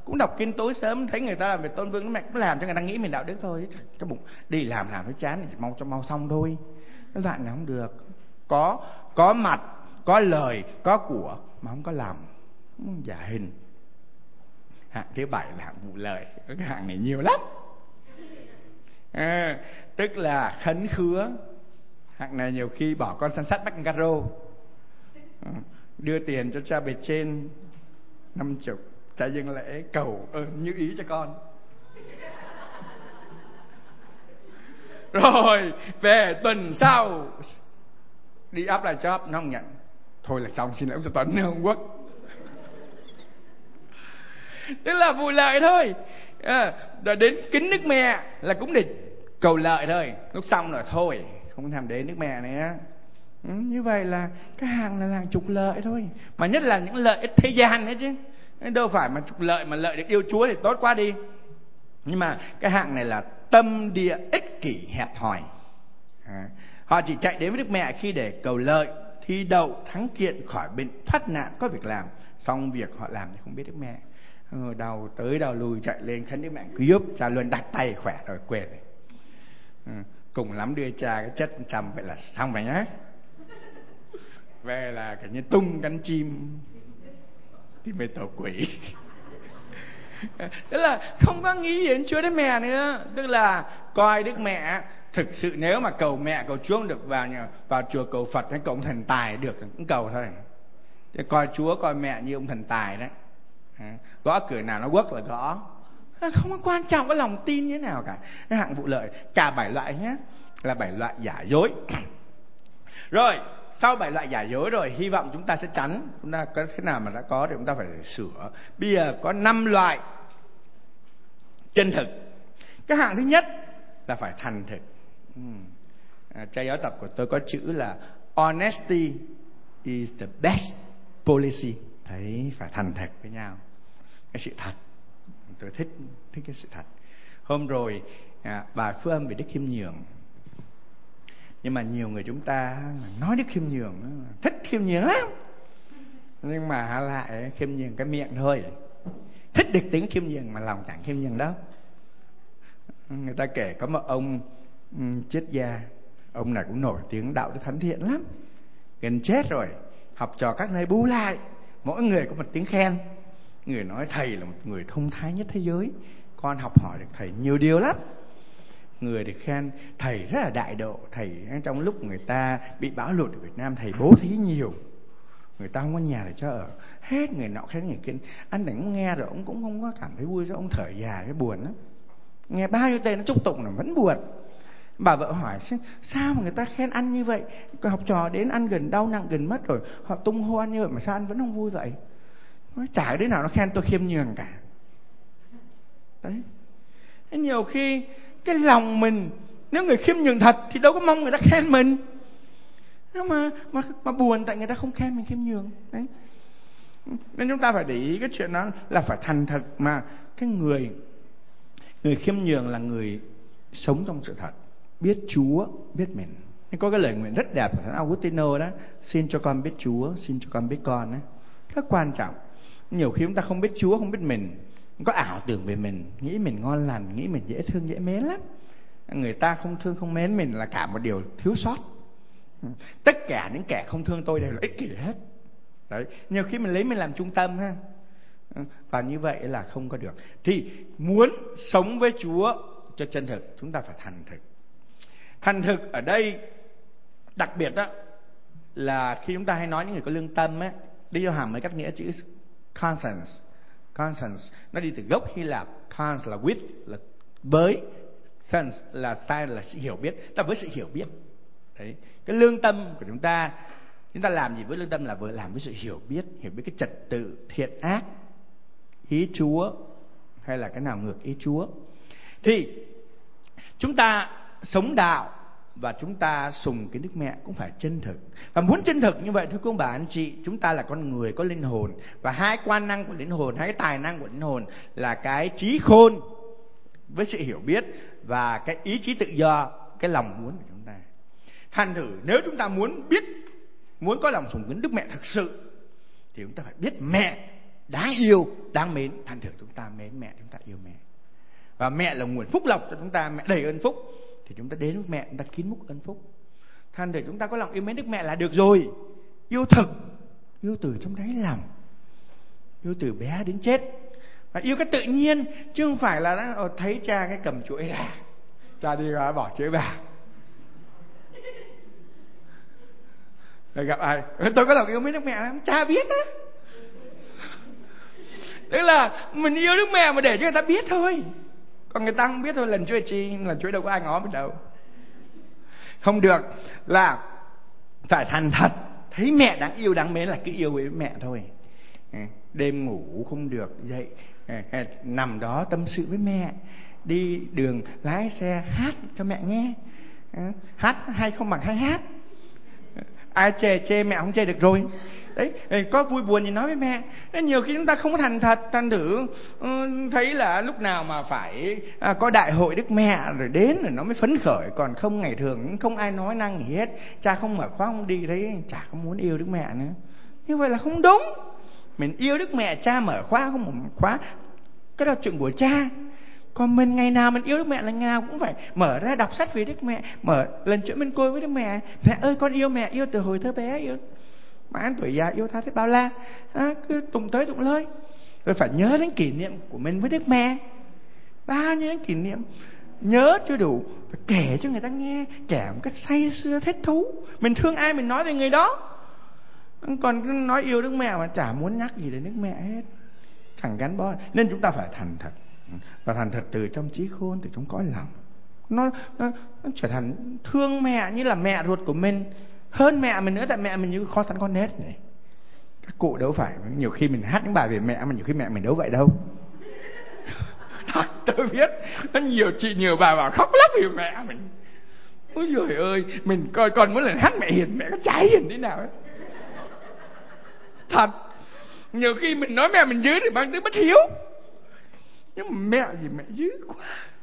cũng đọc kinh tối sớm, thấy người ta làm việc tôn vinh Đức Mẹ cũng làm cho người ta nghĩ mình đạo đức thôi. Cái bụng đi làm làm nó chán thì mau cho mau xong thôi. Cái đoạn này không được. Có có mặt, có lời, có của mà không có lòng, giả hình. Hạng thứ bảy là hạng vụ lợi. Cái hạng này nhiều lắm. À, tức là khấn khứa. Hạng này nhiều khi bỏ con săn sắt bắt caro, đưa tiền cho cha bề trên năm chục, cha dâng lễ cầu ơn như ý cho con. Rồi về tuần sau đi áp lại job, nó không nhận. Thôi là xong, xin lỗi cho Tuấn Hồng Quốc. Tức là vụ lợi thôi. À, rồi đến kính Đức Mẹ là cũng để cầu lợi thôi. Lúc xong rồi thôi, không thèm đến Đức Mẹ nữa. Ừ, như vậy là cái hàng là hàng trục lợi thôi. Mà nhất là những lợi ích thế gian đấy chứ. Đâu phải mà trục lợi mà lợi được yêu Chúa thì tốt quá đi. Nhưng mà cái hạng này là tâm địa ích kỷ hẹp hòi. À, họ chỉ chạy đến với Đức Mẹ khi để cầu lợi, thi đậu, thắng kiện, khỏi bệnh, thoát nạn, có việc làm. Xong việc họ làm thì không biết Đức Mẹ. Ừ, đầu tới đầu lùi chạy lên khấn Đức Mẹ cứ giúp cha luôn đặt tay khỏe rồi quên. Ừ, cùng lắm đưa cha cái chất trăm vậy là xong rồi nhá. Về là cả như tung cánh chim thì mới tổ quỷ. Tức là không có nghĩ gì đến Chúa Đức Mẹ nữa. Tức là coi Đức Mẹ thực sự, nếu mà cầu mẹ cầu Chúa không được vào nhà, vào chùa cầu Phật hay cầu ông thần tài được cũng cầu thôi. Thế coi Chúa coi mẹ như ông thần tài đấy. Gõ cửa nào nó quất là gõ. Không có quan trọng cái lòng tin như thế nào cả. Cái hạng vụ lợi cả bảy loại nhé, là bảy loại giả dối. Rồi sau bảy loại giả dối rồi, hy vọng chúng ta sẽ tránh. Chúng ta có cái nào mà đã có thì chúng ta phải sửa. Bây giờ có năm loại chân thực. Cái hạng thứ nhất là phải thành thực. à, Cha giáo tập của tôi có chữ là honesty is the best policy. Thấy phải thành thật với nhau, cái sự thật. Tôi thích thích cái sự thật. Hôm rồi à, bà Phước Âm về đức khiêm nhường. Nhưng mà nhiều người chúng ta nói đức khiêm nhường, thích khiêm nhường lắm, nhưng mà lại khiêm nhường cái miệng thôi. Thích được tiếng khiêm nhường mà lòng chẳng khiêm nhường đâu. Người ta kể có một ông um, triết gia. Ông này cũng nổi tiếng đạo đức thánh thiện lắm, gần chết rồi. Học trò các nơi bú lại, mỗi người có một tiếng khen. Người nói thầy là một người thông thái nhất thế giới, con học hỏi được thầy nhiều điều lắm. Người được khen thầy rất là đại độ. Thầy trong lúc người ta bị bão lụt ở Việt Nam, thầy bố thí nhiều, người ta không có nhà để cho ở. Hết người nọ khen người kia. Anh đừng nghe rồi ông cũng không có cảm thấy vui, ông thở dài cái buồn lắm. Nghe bao nhiêu tên nó chúc tụng là vẫn buồn. Bà vợ hỏi sao mà người ta khen ăn như vậy, học trò đến ăn gần đau nặng gần mất rồi, họ tung hô ăn như vậy mà sao anh vẫn không vui vậy? Chả đứa nào nó khen tôi khiêm nhường cả. Đấy. Thế nhiều khi cái lòng mình, nếu người khiêm nhường thật thì đâu có mong người ta khen mình. Nhưng mà, mà, mà buồn tại người ta không khen mình khiêm nhường. Đấy. Nên chúng ta phải để ý cái chuyện đó là phải thành thật. Mà cái người Người khiêm nhường là người sống trong sự thật, biết Chúa, biết mình. Có cái lời nguyện rất đẹp của Thánh Augustino đó: xin cho con biết Chúa, xin cho con biết con đó. Rất quan trọng. Nhiều khi chúng ta không biết Chúa, không biết mình, có ảo tưởng về mình, nghĩ mình ngon lành, nghĩ mình dễ thương dễ mến lắm. Người ta không thương không mến mình là cả một điều thiếu sót. Tất cả những kẻ không thương tôi đều là ích kỷ hết. Đấy. Nhiều khi mình lấy mình làm trung tâm ha. Và như vậy là không có được. Thì muốn sống với Chúa cho chân thực, chúng ta phải thành thực. Thành thực ở đây đặc biệt đó là khi chúng ta hay nói những người có lương tâm ấy, đi vô hàm mới cách nghĩa chữ conscience. Conscience nó đi từ gốc Hy Lạp. Cons là with, là với. Sense là sai, là sự hiểu biết, là với sự hiểu biết. Đấy. Cái lương tâm của chúng ta, chúng ta làm gì với lương tâm là vừa làm với sự hiểu biết, hiểu biết cái trật tự thiện ác, ý Chúa hay là cái nào ngược ý Chúa. Thì chúng ta sống đạo và chúng ta sùng cái Đức Mẹ cũng phải chân thực. Và muốn chân thực như vậy thưa cô bà anh chị, chúng ta là con người có linh hồn. Và hai quan năng của linh hồn, hai cái tài năng của linh hồn là cái trí khôn với sự hiểu biết và cái ý chí tự do, cái lòng muốn của chúng ta. Thành thử nếu chúng ta muốn biết, muốn có lòng sùng kính Đức Mẹ thực sự thì chúng ta phải biết mẹ đáng yêu, đáng mến. Thành thử chúng ta mến mẹ, chúng ta yêu mẹ. Và mẹ là nguồn phúc lộc cho chúng ta, mẹ đầy ơn phúc. Thì chúng ta đến với mẹ, chúng ta kín múc ơn phúc. Thành thử chúng ta có lòng yêu mến Đức Mẹ là được rồi. Yêu thực, yêu từ trong đáy lòng, yêu từ bé đến chết. Và yêu cái tự nhiên, chứ không phải là thấy cha cái cầm chuỗi ra, cha đi ra bỏ chuỗi vào. Rồi gặp ai, tôi có lòng yêu mến Đức Mẹ lắm, cha biết á. Tức là mình yêu Đức Mẹ mà để cho người ta biết thôi. Còn người ta không biết thôi, lần chuỗi chi, lần chuỗi đâu có ai ngó mình đâu. Không được, là phải thành thật. Thấy mẹ đáng yêu đáng mến là cứ yêu với mẹ thôi. Đêm ngủ không được dậy, nằm đó tâm sự với mẹ. Đi đường lái xe hát cho mẹ nghe. Hát hay không bằng hay hát. Ai chê chê mẹ không chê được rồi. Đấy, có vui buồn thì nói với mẹ. Nhiều khi chúng ta không có thành thật, thành thử thấy là lúc nào mà phải có đại hội Đức Mẹ rồi đến rồi nó mới phấn khởi. Còn không ngày thường không ai nói năng gì hết. Cha không mở khóa không đi, thấy chả không muốn yêu Đức Mẹ nữa. Như vậy là không đúng. Mình yêu Đức Mẹ, cha mở khóa không mở khóa, cái đó là chuyện của cha. Còn mình ngày nào mình yêu Đức Mẹ là ngày nào cũng phải mở ra đọc sách về Đức Mẹ, mở lần chuyện bên côi với Đức Mẹ. Mẹ ơi con yêu mẹ, yêu từ hồi thơ bé, yêu mãn tuổi già, yêu tha thiết bao la, à, cứ tụng tới tụng lơi. Rồi phải nhớ đến kỷ niệm của mình với Đức Mẹ. Bao nhiêu những kỷ niệm nhớ chưa đủ, phải kể cho người ta nghe, kể một cách say sưa thích thú. Mình thương ai mình nói về người đó. Còn nói yêu Đức Mẹ mà chả muốn nhắc gì đến Đức Mẹ hết, chẳng gắn bó. Nên chúng ta phải thành thật. Và thành thật từ trong trí khôn, từ trong cõi lòng. Nó, nó, nó trở thành thương mẹ như là mẹ ruột của mình, hơn mẹ mình nữa. Tại mẹ mình như kho sắn con nết này. Các cụ đâu phải, nhiều khi mình hát những bài về mẹ mà nhiều khi mẹ mình đâu vậy đâu. Tôi biết nó nhiều chị nhiều bà bảo khóc lóc vì mẹ mình. Ôi trời ơi, mình coi còn muốn lần hát mẹ hiền, mẹ có trái hiền thế nào ấy. Thật, nhiều khi mình nói mẹ mình dữ thì mang tới bất hiếu. Nhưng mà mẹ gì mẹ dữ quá.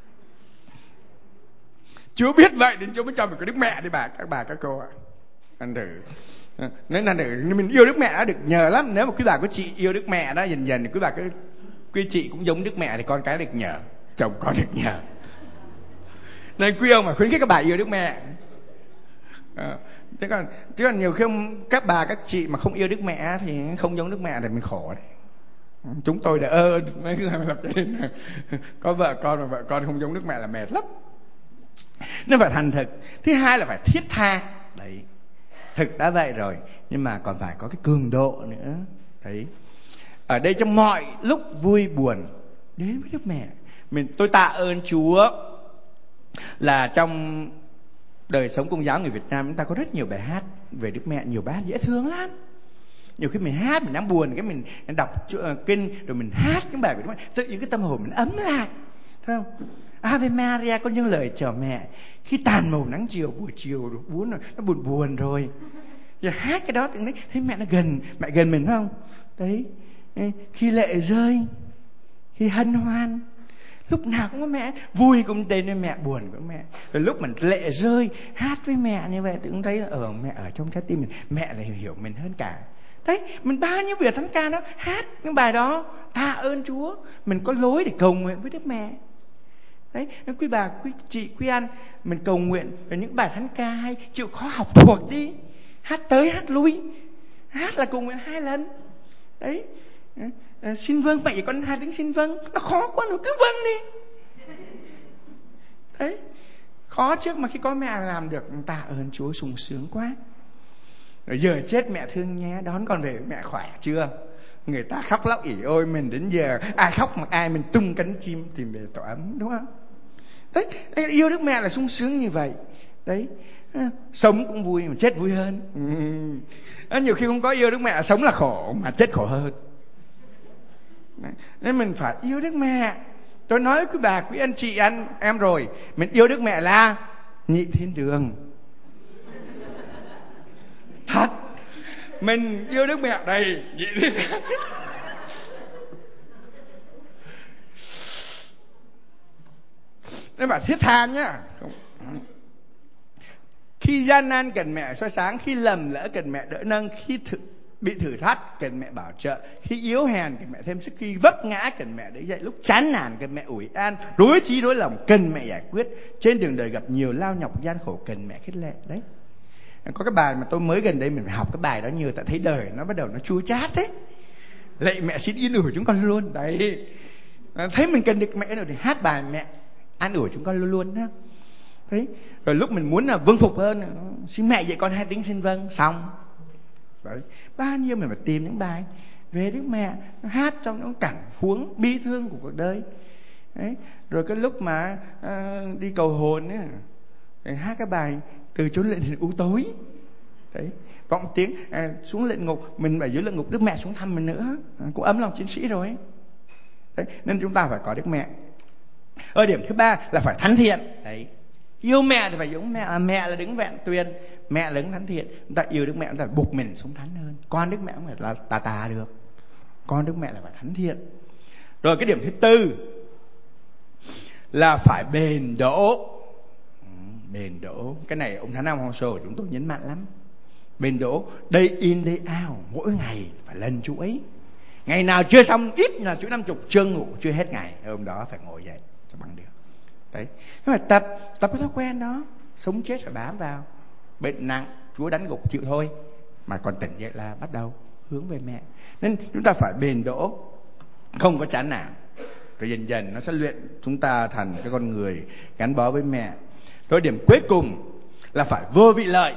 Chúa biết vậy nên Chúa mới cho mình có Đức Mẹ đi bà, các bà các cô ạ. Anh thử. Nên là thử, mình yêu Đức Mẹ đã được nhờ lắm. Nếu mà quý bà có chị yêu Đức Mẹ đó, dần dần quý bà cứ quý chị cũng giống Đức Mẹ thì con cái được nhờ, chồng con được nhờ. Nên quý ông mà khuyến khích các bà yêu Đức Mẹ. À, chứ còn chứ còn nhiều khi các bà các chị mà không yêu Đức Mẹ thì không giống Đức Mẹ thì mình khổ đấy. Chúng tôi đã ơ mấy người lập cho nên có vợ con mà vợ con không giống Đức Mẹ là mệt lắm. Nên phải thành thực. Thứ hai là phải thiết tha. Đấy, thực đã vậy rồi, nhưng mà còn phải có cái cường độ nữa. Đấy, ở đây trong mọi lúc vui buồn đến với Đức Mẹ. Mình tôi tạ ơn Chúa là trong đời sống Công giáo người Việt Nam chúng ta có rất nhiều bài hát về Đức Mẹ, nhiều bài hát dễ thương lắm. Nhiều khi mình hát mình đang buồn, cái mình đọc kinh rồi mình hát những bài về Đức Mẹ, tự nhiên cái tâm hồn mình ấm lại, thấy không? Ave Maria có những lời chào mẹ khi tàn màu nắng chiều, buổi chiều buồn rồi, nó buồn buồn rồi, giờ hát cái đó tự nhiên thấy mẹ nó gần, mẹ gần mình phải không? Đấy, khi lệ rơi, khi hân hoan, lúc nào cũng có mẹ, vui cũng tên với mẹ, buồn cũng mẹ. Rồi lúc mình lệ rơi hát với mẹ như vậy, tự nhiên thấy ở mẹ ở trong trái tim mình, mẹ là hiểu mình hơn cả. Đấy, mình bao nhiêu việc thánh ca đó, hát những bài đó tạ ơn Chúa, mình có lối để cầu nguyện với Đức Mẹ. Đấy, quý bà, quý chị, quý anh, mình cầu nguyện về những bài thánh ca hay chịu khó học thuộc đi, hát tới hát lui, hát là cầu nguyện hai lần. Đấy, à, xin vâng, mẹ con hai tiếng xin vâng, nó khó quá rồi, cứ vâng đi. Đấy, khó trước mà khi có mẹ làm được, tạ ơn Chúa, sung sướng quá. Rồi giờ chết mẹ thương nhé, đón con về mẹ khỏe chưa? Người ta khóc lóc ỉ ôi mình đến giờ ai khóc mà ai mình tung cánh chim tìm về tổ ấm, đúng không? Đấy, yêu Đức Mẹ là sung sướng như vậy. Đấy, sống cũng vui mà chết vui hơn. Ừ. Nhiều khi không có yêu Đức Mẹ, sống là khổ mà chết khổ hơn. Đấy. Nên mình phải yêu Đức Mẹ. Tôi nói với quý bà, quý anh chị anh em rồi, mình yêu Đức Mẹ là nhị thiên đường. Thật, mình yêu Đức Mẹ đây nhị thiên đường. Nên bảo thiết tha nhá. Khi gian nan cần mẹ soi sáng, khi lầm lỡ cần mẹ đỡ nâng, khi thực bị thử thách cần mẹ bảo trợ, khi yếu hèn cần mẹ thêm sức, khi vấp ngã cần mẹ đỡ dậy, lúc chán nản cần mẹ ủi an, rối trí rối lòng cần mẹ giải quyết, trên đường đời gặp nhiều lao nhọc gian khổ cần mẹ khích lệ. Đấy, có cái bài mà tôi mới gần đây mình học cái bài đó nhiều, tại thấy đời nó bắt đầu nó chua chát đấy. Lạy mẹ xin yên ủi chúng con luôn. Đấy, thấy mình cần được mẹ rồi thì hát bài mẹ an ủi chúng con luôn luôn đó. Đấy, rồi lúc mình muốn là vâng phục hơn, xin mẹ dạy con hai tiếng xin vâng, xong. Đấy, bao nhiêu mình phải tìm những bài về Đức Mẹ, hát trong những cảnh huống bi thương của cuộc đời. Đấy, rồi cái lúc mà à, đi cầu hồn ấy, để hát cái bài từ chốn luyện hình u tối. Đấy, vọng tiếng à, xuống luyện ngục, mình ở dưới luyện ngục Đức Mẹ xuống thăm mình nữa, à, cũng ấm lòng chiến sĩ rồi. Đấy, nên chúng ta phải có Đức Mẹ. Ở điểm thứ ba là phải thánh thiện. Đấy, yêu mẹ thì phải giống mẹ. À, mẹ là đứng vẹn tuyền, mẹ là đứng thánh thiện. Chúng ta yêu Đức Mẹ, chúng ta buộc mình sống thánh hơn. Con Đức Mẹ không phải là tà tà được, con Đức Mẹ là phải thánh thiện. Rồi cái điểm thứ tư là phải bền đỗ. Bền đỗ, cái này ông Thánh Nam Hoàng Sô của chúng tôi nhấn mạnh lắm. Bền đỗ, day in day out, mỗi ngày phải lần chú ấy. Ngày nào chưa xong ít là chú năm chục, chưa ngủ chưa hết ngày, hôm đó phải ngồi dậy cho bằng được. Đấy, nhưng mà tập tập cái thói quen đó, sống chết phải bám vào. Bệnh nặng Chúa đánh gục chịu thôi, mà còn tỉnh dậy là bắt đầu hướng về mẹ. Nên chúng ta phải bền đỗ, không có chán nản. Rồi dần dần nó sẽ luyện chúng ta thành cái con người gắn bó với mẹ. Rồi điểm cuối cùng là phải vô vị lợi.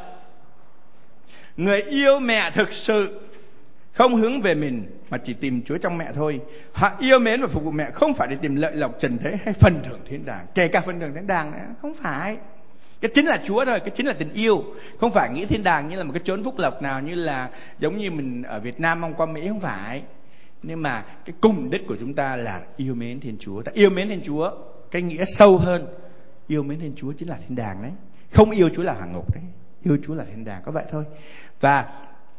Người yêu mẹ thực sự không hướng về mình mà chỉ tìm Chúa trong mẹ thôi. Họ yêu mến và phục vụ mẹ không phải để tìm lợi lộc trần thế hay phần thưởng thiên đàng, kể cả phần thưởng thiên đàng nữa, không phải. Cái chính là Chúa thôi, cái chính là tình yêu. Không phải nghĩ thiên đàng như là một cái chốn phúc lộc nào, như là giống như mình ở Việt Nam mong qua Mỹ, không phải. Nhưng mà cái cùng đích của chúng ta là yêu mến Thiên Chúa. Ta yêu mến Thiên Chúa, cái nghĩa sâu hơn, yêu mến Thiên Chúa chính là thiên đàng đấy. Không yêu Chúa là hạ ngục đấy, yêu Chúa là thiên đàng, có vậy thôi. Và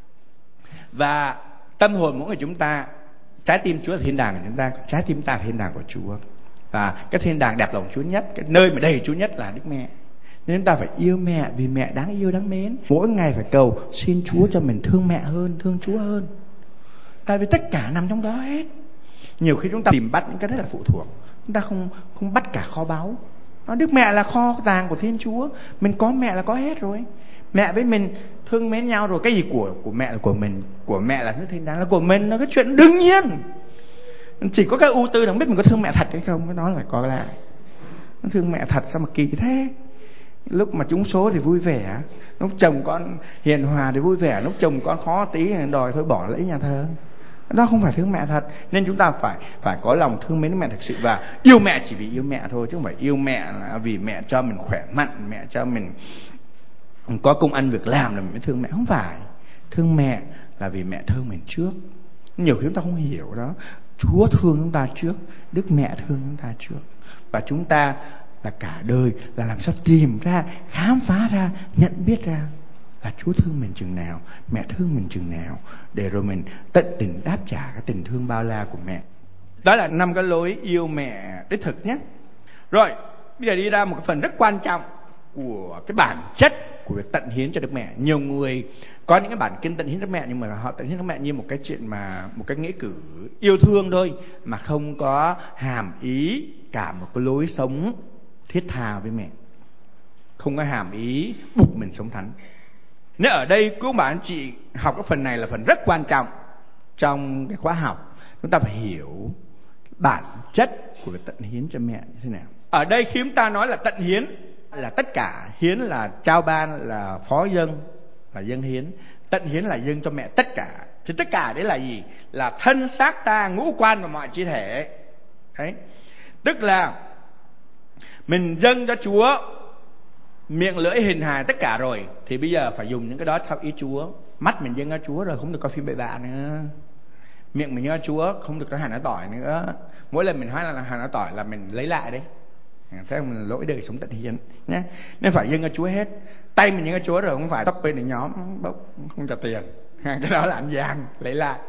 Và tâm hồn mỗi người chúng ta, trái tim Chúa là thiên đàng của chúng ta, trái tim ta là thiên đàng của Chúa. Và cái thiên đàng đẹp lòng Chúa nhất, cái nơi mà đầy Chúa nhất là Đức Mẹ. Nên chúng ta phải yêu mẹ vì mẹ đáng yêu đáng mến. Mỗi ngày phải cầu xin Chúa cho mình thương mẹ hơn, thương Chúa hơn. Tại vì tất cả nằm trong đó hết. Nhiều khi chúng ta tìm bắt những cái rất là phụ thuộc, chúng ta không không bắt cả kho báu. Đức Mẹ là kho tàng của Thiên Chúa, mình có mẹ là có hết rồi. Mẹ với mình thương mến nhau rồi, cái gì của của mẹ là của mình, của mẹ là nước thiên đàng là của mình, là cái chuyện đương nhiên. Chỉ có cái ưu tư là không biết mình có thương mẹ thật hay không, cái đó là có lại. Nó thương mẹ thật sao mà kỳ thế. Lúc mà trúng số thì vui vẻ, lúc chồng con hiền hòa thì vui vẻ, lúc chồng con khó tí đòi thôi bỏ lẫy nhà thờ. Đó không phải thương mẹ thật. Nên chúng ta phải phải có lòng thương mến mẹ thực sự, và yêu mẹ chỉ vì yêu mẹ thôi, chứ không phải yêu mẹ là vì mẹ cho mình khỏe mạnh, mẹ cho mình có công ăn việc làm là mình mới thương mẹ. Không phải. Thương mẹ là vì mẹ thương mình trước. Nhiều khi chúng ta không hiểu đó. Chúa thương chúng ta trước, Đức Mẹ thương chúng ta trước. Và chúng ta là cả đời là làm sao tìm ra, khám phá ra, nhận biết ra là Chúa thương mình chừng nào, mẹ thương mình chừng nào, để rồi mình tận tình đáp trả cái tình thương bao la của mẹ. Đó là năm cái lối yêu mẹ đích thực nhé. Rồi, bây giờ đi ra một cái phần rất quan trọng của cái bản chất của việc tận hiến cho Đức Mẹ. Nhiều người có những cái bản kinh tận hiến Đức Mẹ, nhưng mà họ tận hiến Đức Mẹ như một cái chuyện mà một cái nghĩa cử yêu thương thôi, mà không có hàm ý cả một cái lối sống thiết tha với mẹ, không có hàm ý buộc mình sống thánh. Nếu ở đây các bạn anh chị học cái phần này là phần rất quan trọng trong cái khóa học, chúng ta phải hiểu bản chất của việc tận hiến cho mẹ như thế nào. Ở đây khi chúng ta nói là tận hiến là tất cả, hiến là trao ban, là phó dâng, là dâng hiến. Tận hiến là dâng cho mẹ tất cả. Thì tất cả đấy là gì? Là thân xác ta, ngũ quan và mọi chi thể. Đấy. Tức là mình dâng cho Chúa miệng lưỡi hình hài tất cả rồi, thì bây giờ phải dùng những cái đó theo ý Chúa. Mắt mình dâng cho Chúa rồi, không được coi phim bậy bạ nữa. Miệng mình dâng cho Chúa, không được nói hành nói tỏi nữa. Mỗi lần mình nói là hành nói tỏi là mình lấy lại đấy. Thế mình lỗi đời sống tận hiến nhé. Nên phải dâng cho Chúa hết. Tay mình dâng cho Chúa rồi, không phải tóc bên để nhóm bốc không trả tiền. Cái đó là ăn gian, lấy lại.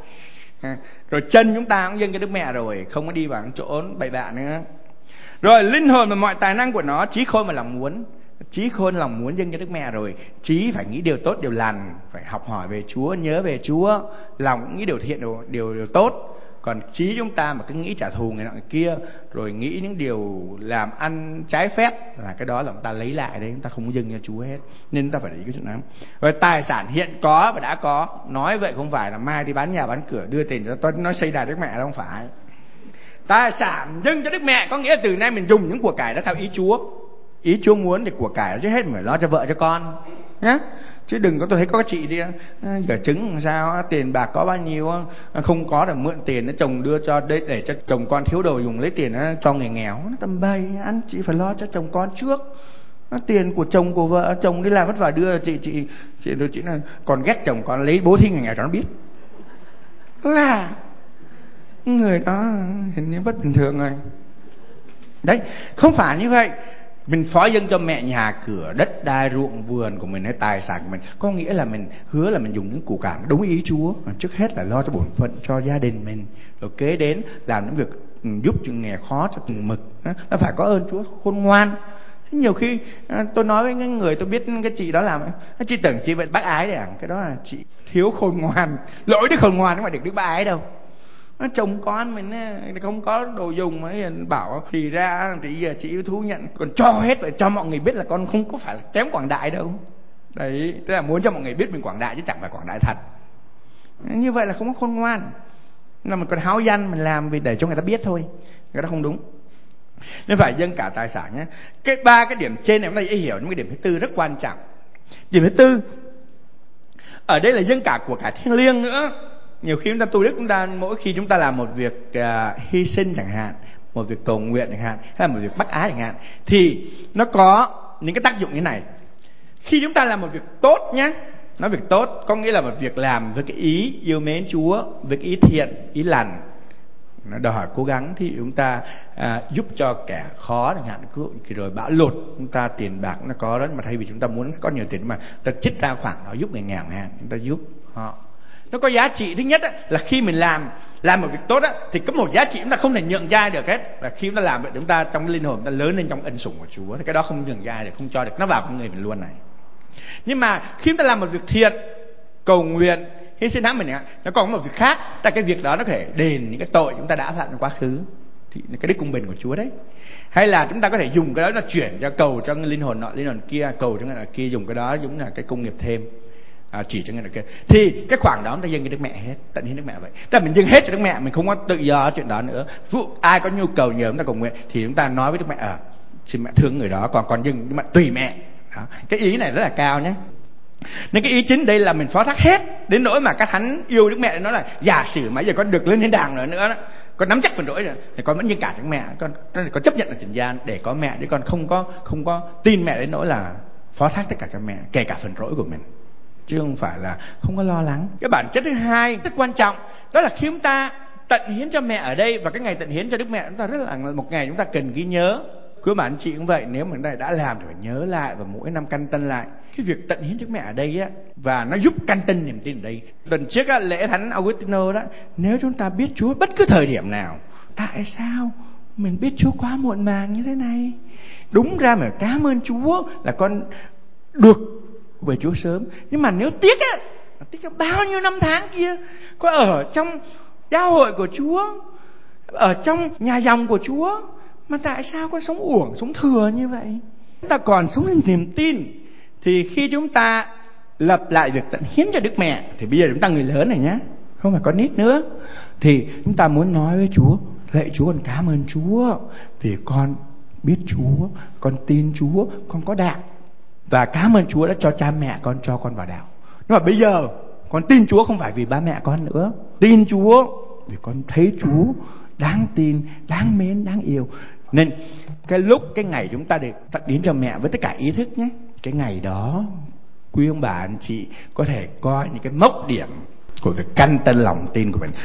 Rồi chân chúng ta cũng dâng cho Đức Mẹ rồi, không có đi vào chỗ bậy bạ nữa. Rồi linh hồn và mọi tài năng của nó, trí khôn và lòng muốn, Trí khôn lòng muốn dâng cho Đức Mẹ rồi. Trí phải nghĩ điều tốt, điều lành, phải học hỏi về Chúa, nhớ về Chúa. Lòng cũng nghĩ điều thiện, điều, điều, điều tốt. Còn trí chúng ta mà cứ nghĩ trả thù người nọ người kia, rồi nghĩ những điều làm ăn trái phép, là cái đó là chúng ta lấy lại đấy, chúng ta không có dâng cho Chúa hết. Nên chúng ta phải để ý cái chuyện đó. Rồi tài sản hiện có và đã có, nói vậy không phải là mai đi bán nhà bán cửa đưa tiền cho tôi nói xây đài Đức Mẹ đâu, không phải. Tài sản dâng cho Đức Mẹ có nghĩa là từ nay mình dùng những của cải đó theo ý Chúa. Ý Chúa muốn thì của cải chứ hết mình phải lo cho vợ cho con nhá. Chứ đừng có, tôi thấy có chị đi gả trứng làm sao, tiền bạc có bao nhiêu không có để mượn tiền nó chồng đưa cho để, để cho chồng con thiếu đồ dùng, lấy tiền cho người nghèo. Nó tầm bậy, anh chị phải lo cho chồng con trước. Tiền của chồng của vợ, chồng đi làm vất vả đưa chị chị chị chị, chị là còn ghét chồng con lấy bố thí người nghèo cho nó biết. Là người đó hình như bất bình thường rồi. Đấy, không phải như vậy. Mình phó dâng cho mẹ nhà cửa, đất đai, ruộng vườn của mình hay tài sản của mình, có nghĩa là mình hứa là mình dùng những củ cải đúng ý Chúa. Trước hết là lo cho bổn phận cho gia đình mình, rồi kế đến làm những việc giúp cho nghèo khó cho từng mực. Nó phải có ơn Chúa, khôn ngoan. Nhiều khi tôi nói với những người tôi biết cái chị đó làm, chị tưởng chị vẫn bác ái đấy à? Cái đó là chị thiếu khôn ngoan. Lỗi đứa khôn ngoan không phải được đứa bác ái đâu. Chồng con mình không có đồ dùng mà bảo thì ra thì giờ chị thú nhận, còn cho hết vậy, cho mọi người biết là con không có phải là kém quảng đại đâu. Đấy, tức là muốn cho mọi người biết mình quảng đại chứ chẳng phải quảng đại thật. Như vậy là không có khôn ngoan, là mình còn háo danh mình làm vì để cho người ta biết thôi, cái đó không đúng. Nên phải dâng cả tài sản nhé. Cái ba cái điểm trên này chúng ta dễ hiểu, nhưng cái điểm thứ tư rất quan trọng. Điểm thứ tư ở đây là dâng cả của cả thiêng liêng nữa. Nhiều khi chúng ta tu đức, chúng ta mỗi khi chúng ta làm một việc uh, hy sinh chẳng hạn, một việc cầu nguyện chẳng hạn, hay là một việc bác ái chẳng hạn, thì nó có những cái tác dụng như này. Khi chúng ta làm một việc tốt nhé, nói việc tốt có nghĩa là một việc làm với cái ý yêu mến Chúa, với cái ý thiện, ý lành, nó đòi hỏi cố gắng, thì chúng ta à, giúp cho kẻ khó chẳng hạn, rồi bão lụt chúng ta tiền bạc nó có đó, mà thay vì chúng ta muốn có nhiều tiền mà ta chích ra khoảng đó giúp người nghèo chẳng hạn, chúng ta giúp họ. Nó có giá trị. Thứ nhất á, là khi mình làm làm một việc tốt á, thì có một giá trị chúng ta không thể nhượng ra được hết, là khi chúng ta làm vậy chúng ta trong cái linh hồn chúng ta lớn lên trong ân sủng của Chúa, thì cái đó không nhượng ra được, không cho được, nó vào con người mình luôn này. Nhưng mà khi chúng ta làm một việc thiện, cầu nguyện, hy sinh hãm mình, nó còn một việc khác, là cái việc đó nó có thể đền những cái tội chúng ta đã phạm trong quá khứ, thì cái đức công bình của Chúa đấy. Hay là chúng ta có thể dùng cái đó là chuyển cho cầu cho linh hồn nọ, linh hồn kia, cầu cho người nọ kia, dùng cái đó giống là cái công nghiệp thêm. À, chỉ cho người nọ kia, thì cái khoản đó chúng ta dâng cho Đức Mẹ hết, tận hiến Đức Mẹ vậy. Tức là mình dâng hết cho Đức Mẹ, mình không có tự do chuyện đó nữa. Ví dụ ai có nhu cầu nhờ chúng ta cầu nguyện thì chúng ta nói với Đức Mẹ, à, xin mẹ thương người đó, còn còn dâng nhưng mà tùy mẹ. Đó. Cái ý này rất là cao nhé. Nên cái ý chính đây là mình phó thác hết, đến nỗi mà các thánh yêu Đức Mẹ nói là giả sử mà giờ con được lên thiên đàng nữa nữa đó, con nắm chắc phần rỗi rồi thì con vẫn dâng cả cho mẹ, con con chấp nhận là trần gian để có mẹ, chứ con không có không có tin mẹ đến nỗi là phó thác tất cả cho mẹ, kể cả phần rỗi của mình, chứ không phải là không có lo lắng. Cái bản chất thứ hai rất quan trọng, đó là khi chúng ta tận hiến cho mẹ ở đây, và cái ngày tận hiến cho Đức Mẹ chúng ta rất là một ngày chúng ta cần ghi nhớ. Quý bạn chị cũng vậy, nếu mà chúng ta đã làm thì phải nhớ lại và mỗi năm căn tân lại cái việc tận hiến Đức Mẹ ở đây á, và nó giúp căn tân niềm tin ở đây. Tuần trước á, lễ Thánh Augustino đó, nếu chúng ta biết Chúa bất cứ thời điểm nào, tại sao mình biết Chúa quá muộn màng như thế này? Đúng ra mà cảm ơn Chúa là con được về Chúa sớm, nhưng mà nếu tiếc á, tiếc cho bao nhiêu năm tháng kia có ở trong giáo hội của Chúa, ở trong nhà dòng của Chúa, mà tại sao con sống uổng, sống thừa như vậy? Chúng ta còn sống lên niềm tin, thì khi chúng ta lập lại việc tận hiến cho Đức Mẹ, thì bây giờ chúng ta người lớn này nhá, không phải con nít nữa, thì chúng ta muốn nói với Chúa, lạy Chúa, con cảm ơn Chúa vì con biết Chúa, con tin Chúa, con có đạo, và cảm ơn Chúa đã cho cha mẹ con cho con vào đạo. Nhưng mà bây giờ con tin Chúa không phải vì ba mẹ con nữa, tin Chúa vì con thấy Chúa đáng tin, đáng mến, đáng yêu. Nên cái lúc cái ngày chúng ta được tận hiến cho mẹ với tất cả ý thức nhé, cái ngày đó quý ông bà anh chị có thể coi những cái mốc điểm của việc căn tân lòng tin của mình.